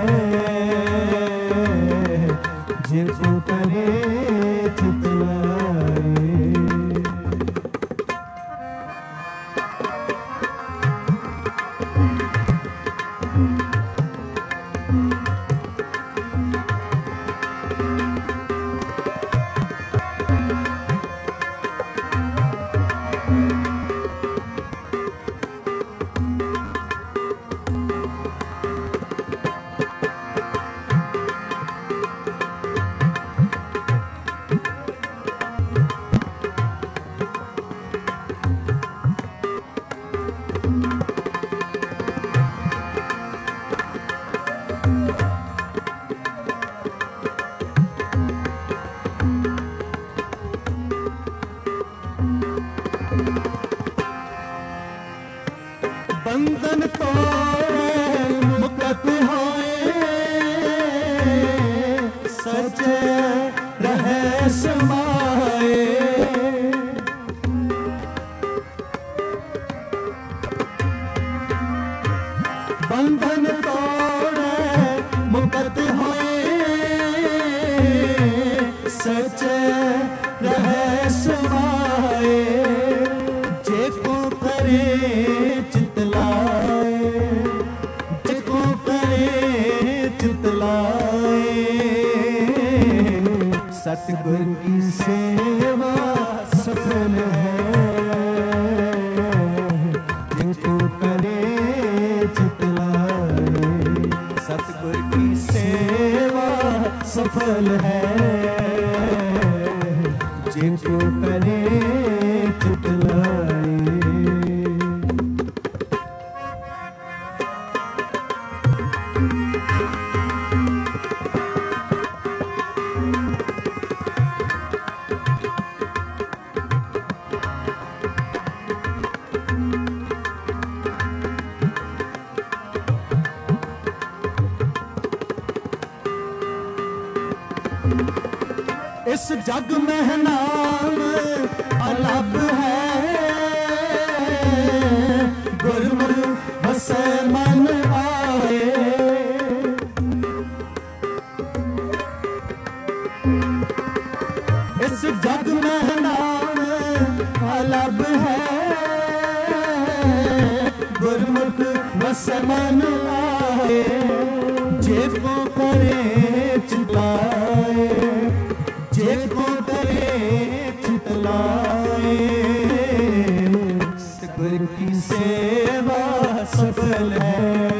जिसको करे चित लाए। रहे समाए। बंधन तोड़े मुक्त होए, सचे रहे समाए। जे को करे चितलाए, जे को करे चितलाए। सतगुर की सेवा सफल है, जिसको करे चितलाए। सतगुर की सेवा सफल है, जिसको करे चितलाए। इस जग में नाम अलग है, गुरमुख बसे मन आए। इस जग में नाम अलग है, गुरमुख बसे मन आए। जे को करे चितलाए, जे को करे चितलाए। सतगुर की सेवा सफल है,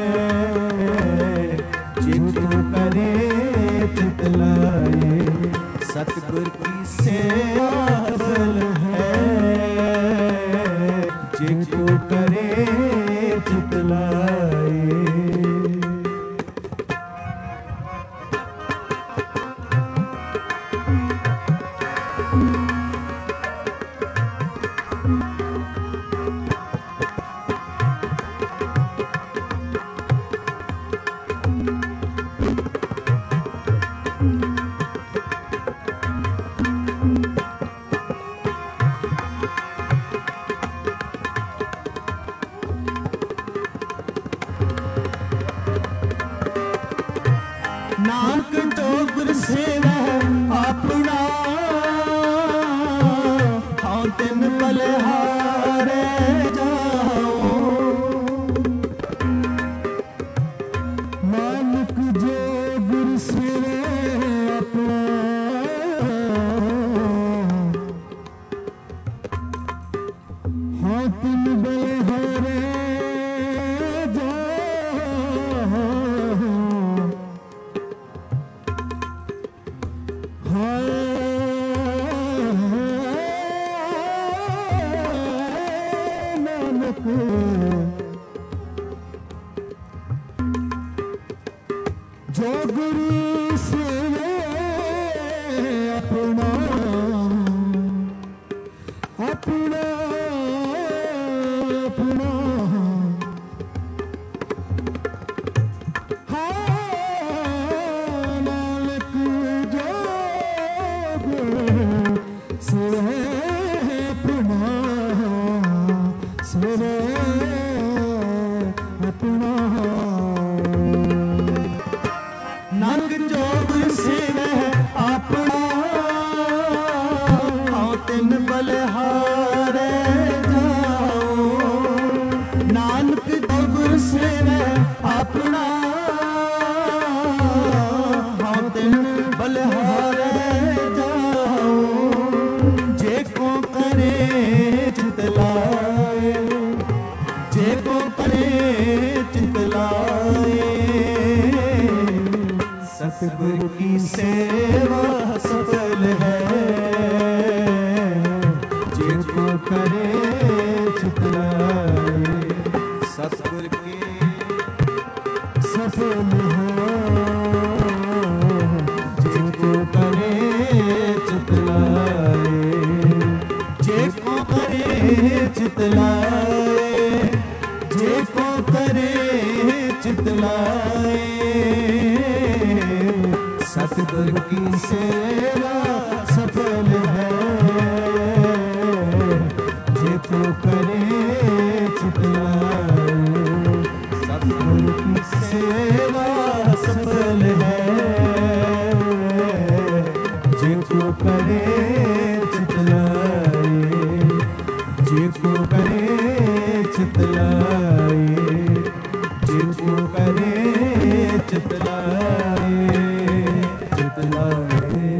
जिसको करे चितलाए। सतगुर की सेवा सफल है, जिसको करे चितलाए। नानक जो गुर सेवा अपना, हाँ तिन बलिहारे जाओ। नानक जो गुर सेवा अपना, हाँ तिन बलिहारे जो गुरु सेवे अपना, अपना अपना। हाँ नानक जो गुरु सेवे अपना, सेवे अपना। नानक जो गुर सेवे अपना, हाँ तिन बलिहारे जाओ। नानक जो गुर सेवे अपना, हाँ तिन बलिहारे जाओ। जे को करे चितलाए, जे को करे चितलाए। सतगुर की सेवा सफल है, जिसको करे चितलाए। सतगुर की सफल है, जिसको करे चितलाए। जिसको करे चितलाए, जिसको करे चितलाए। सतगुर की सेवा सेवा सफल है, जे तू करे चितलाए। सतगुरु की सेवा सफल है, जे तू करे चितलाए, जे तू करे चितलाए, जे तू करे चितलाए, चितलाए।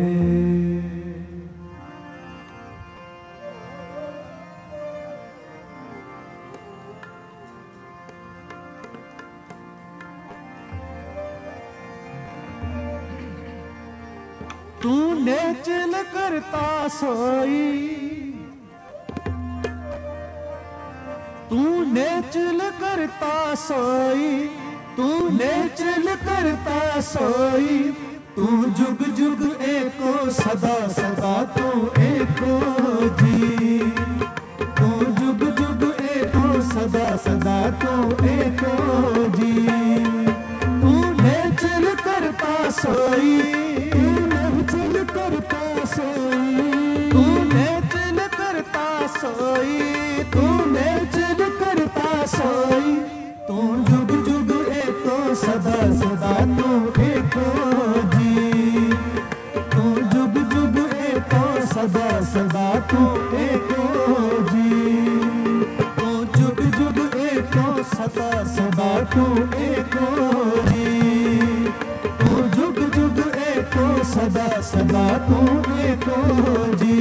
तूने चिल करता सोई, तूने चिल करता सोई, तूने चिल करता सोई। तू जुग जुग एको सदा सदा तू एको जी, तू जुग जुग एको सदा सदा तू एको जी। तूने चिल करता सोई, चिल करता सोई, तूने चिल करता सोई, तूने चिल करता सोई। तू जुग जुग एको सदा सदा तू एको जी, तू जुग जुग एको सदा सदा तू एको जी, तू जुग जुग एको सदा सदा तू एको जी, तू जुग जुग एको सदा सदा तू एको जी।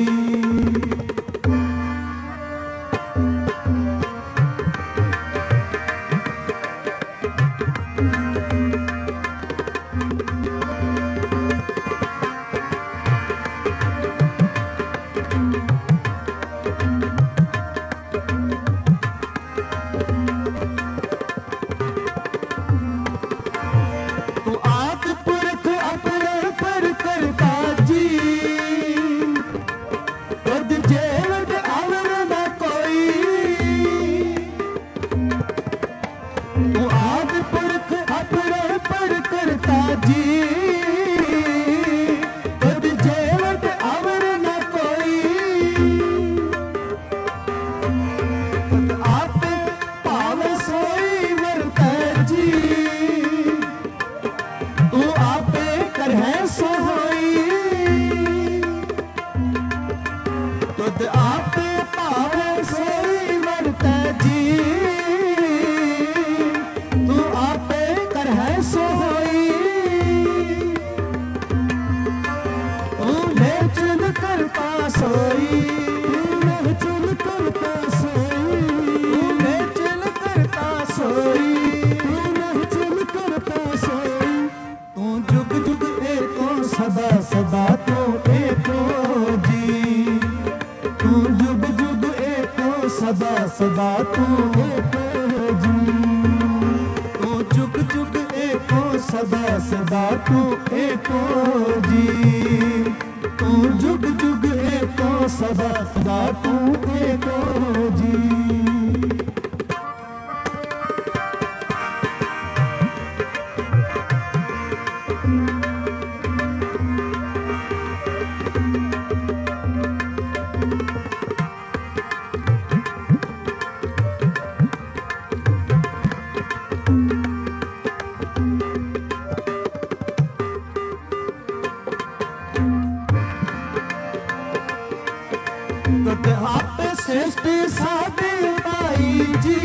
सदा सदा तू एको जी, तू जुग जुग एको सदा सदा तू एको जी, तू जुग जुग एको सदा सदा तू एको जी, तू जुग जुग एको सदा सदा तू एको जी। आप सृष्टि साधे भाई जी,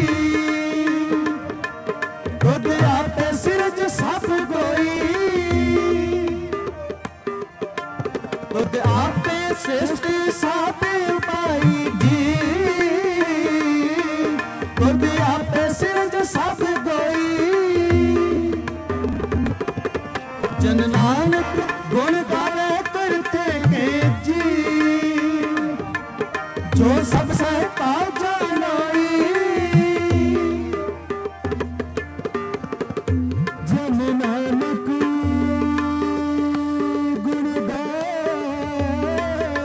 खुद आप सिरज सब कोई, खुद आप सृष्टि साधे भाई जी, खुद आप सिरज सब कोई। जन नानक गुण गावे करते के जी, जो सब सहता जानोई। जन नानक गुण गाए,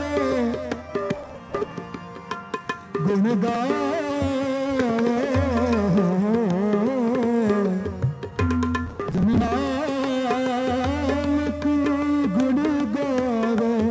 गुण गाए, जन नानक गुण गावे,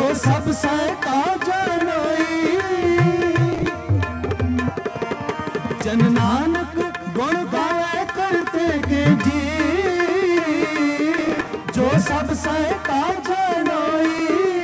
सब सहता जानोई। जन नानक गुण गावे करते के जी, जो सब सहता जानोई।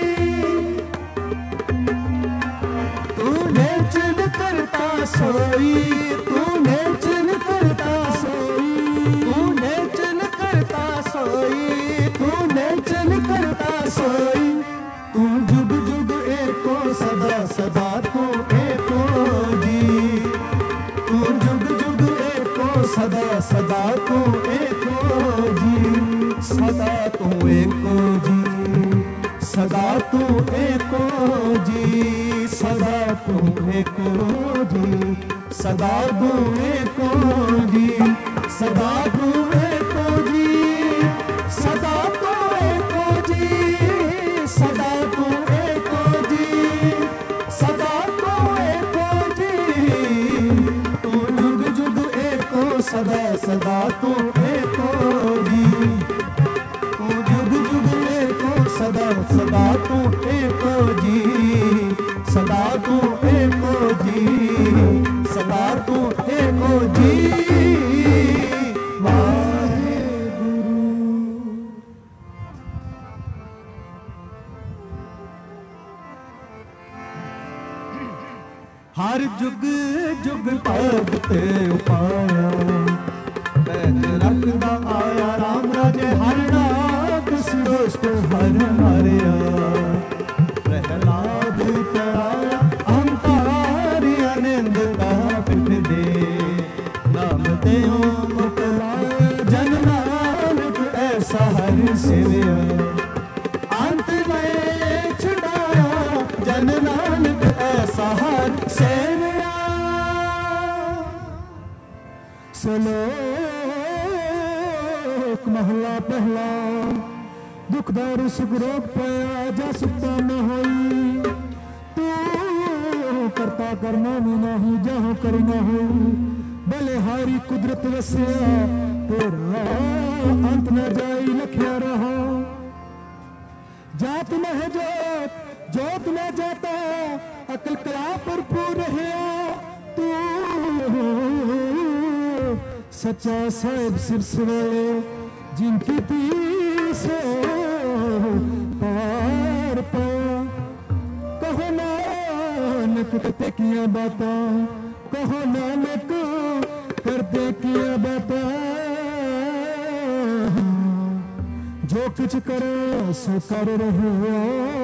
तूने चिन करता सोई, तूने चिन करता सोई, तूने चिन करता सोई, तूने चिन करता सोई। तू जुग जुग एको सदा सदा तू एको जी, तू जुग जुग एको सदा सदा तू एको जी, सदा तू एको जी, सदा तू एको जी, सदा तू एको जी, सदा तू एको जी, सदा तू एको जी, सदा तू एको जी, सदा तू एको जी, सदा तू एको जी। तू जुग जुग एको सदा सदा तू एको जी, तू जुग जुग एको सदा सदा तू एको जी, सदा तू एको जी, सदा तू एको जी। हर जुग जुग भगत उपाया, पैज रखदा आया राम राजे हर नाथ दुष्ट हर मारिया। प्रहलाद तराया अंतारी अनिंद का पिठ दे, नाम देओ मुकलाया जन नानक ऐसा हर सेविया। अंत में छुड़ाया जन नानक ऐसा हर सेविया। श्लोक महला पहला, दुखदार सुख रोग पाया जा सुखता न होई। तू करता करना में नहीं जहाँ करना हो, बलिहारी कुदरत वसिया तेरा अंत न जाई लखिया रहा। जात में है जोत जोत में जाता, अकल कला भरपूर है तू। सच्चा साहिब सिरसवाले जिनकी तीस पार पाया। कहो नानक करते किया बाता, कहो नानक करते किया बाता। जो कुछ करो सो कर रहो,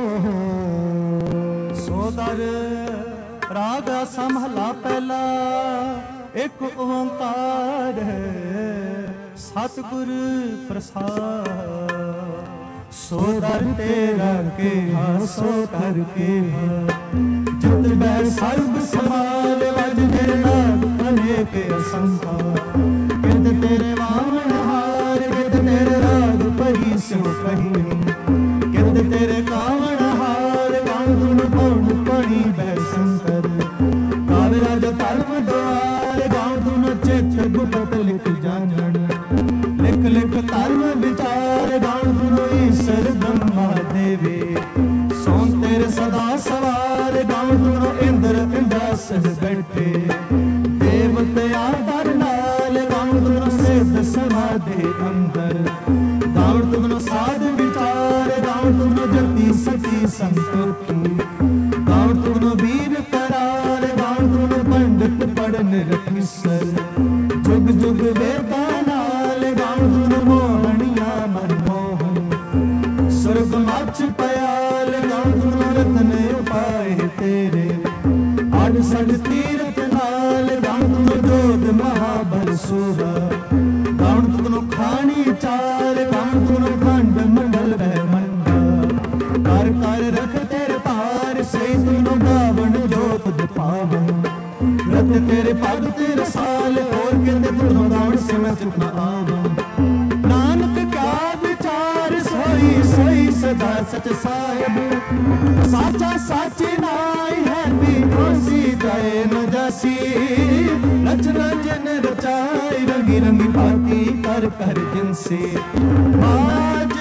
सो दर रागा संभला पहला। एक ओंकार है सतगुर प्रसाद, सो दर तेरा के हाँ सो कर के हाँ। जित बैर सर्व समाल वज तेरे नाम अनेक असंख्या। गिरद तेरे वामन हार गिरद तेरे राग परी सो कही। गिरद तेरे कावण हार गाँव धुन पौन पड़ी बै शंकर। कावे राजा धर्म द्वार गाँव धुन चित गुप्त लिख जानन। लिख लिख धर्म विचार गाँव धुन ईश्वर ब्रह्मा देवे। सोन तेरे सदा सवार गाँव धुन इंद्र इंद्रासन बैठे। देवतया दर नाल गाँव धुन सिद्ध समाधि अंदर। गाँव धुन साध विचार गाँव धुन जति सती संतोखी। गाँव धुन वीर करार गाँव धुन पंडित पढ़न रखीसर। जुग जुग वेदा नाल गाँव धुन मोहनिया मनमोहन। स्वर्ग मच पयाल गाँव धुन रतन उपाय तेरे। आठ सठ तीरथ नाल गाँव धुन जोध महाबल सूरा। गाँव धुन खानी चार गाँव धुन खंड मंडल वह मंडा। कर कर रख तेरे तार सही धुन गावन जोत पावन। रत तेरे पग तेरे साल और कहते धुन गावन से मैं चुप न आवन। नानक क्या विचार सोई सोई सदा सच साहिब। साचा साची नाई है भी खोसी जाए न जासी। रच रंजन रचाई रंगी रंगी भांति कर कर जिनसे। बाजन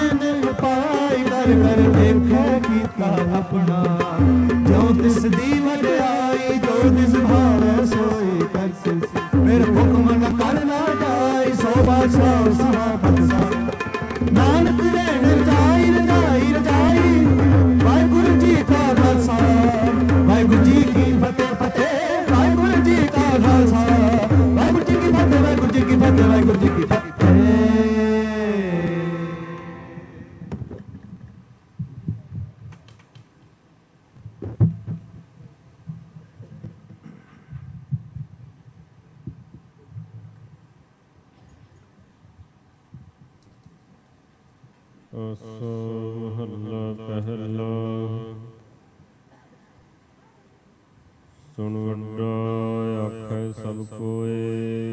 ਪਾਈ ਕਰ ਕਰ ਦੇਖੇ ਕੀਤਾ ਆਪਣਾ ਜੋ ਤਿਸ ਦੀ ਵਡਿਆਈ ਜੋ ਤਿਸ ਭਾਵੈ ਸੋਈ ਕਰਸੀ ਫਿਰ ਹੁਕਮ ਨ ਕਰਨਾ ਜਾਈ ਸੋ ਬਾਦਸ਼ਾਹ ਸਮਾਪਤ ਨਾਨਕ ਰਹਿਣ ਰਜਾਈ ਰਜਾਈ ਰਜਾਈ ਵਾਹਿਗੁਰੂ ਜੀ ਕਾ ਖਾਲਸਾ ਵਾਹਿਗੁਰੂ ਜੀ ਕੀ ਫਤਿਹ ਫਤਿਹ ਵਾਹਿਗੁਰੂ ਜੀ ਕਾ ਖਾਲਸਾ ਵਾਹਿਗੁਰੂ ਜੀ ਕੀ ਫਤਿਹ ਵਾਹਿਗੁਰੂ ਜੀ ਕੀ ਫਤਿਹ ਵਾਹਿਗੁਰੂ ਜੀ ਕੀ ਫਤਿਹ ਮਹੱਲਾ ਪਹਿਲਾ। ਸੁਣ ਵੱਡਾ ਆਖੈ ਸਭ ਕੋਏ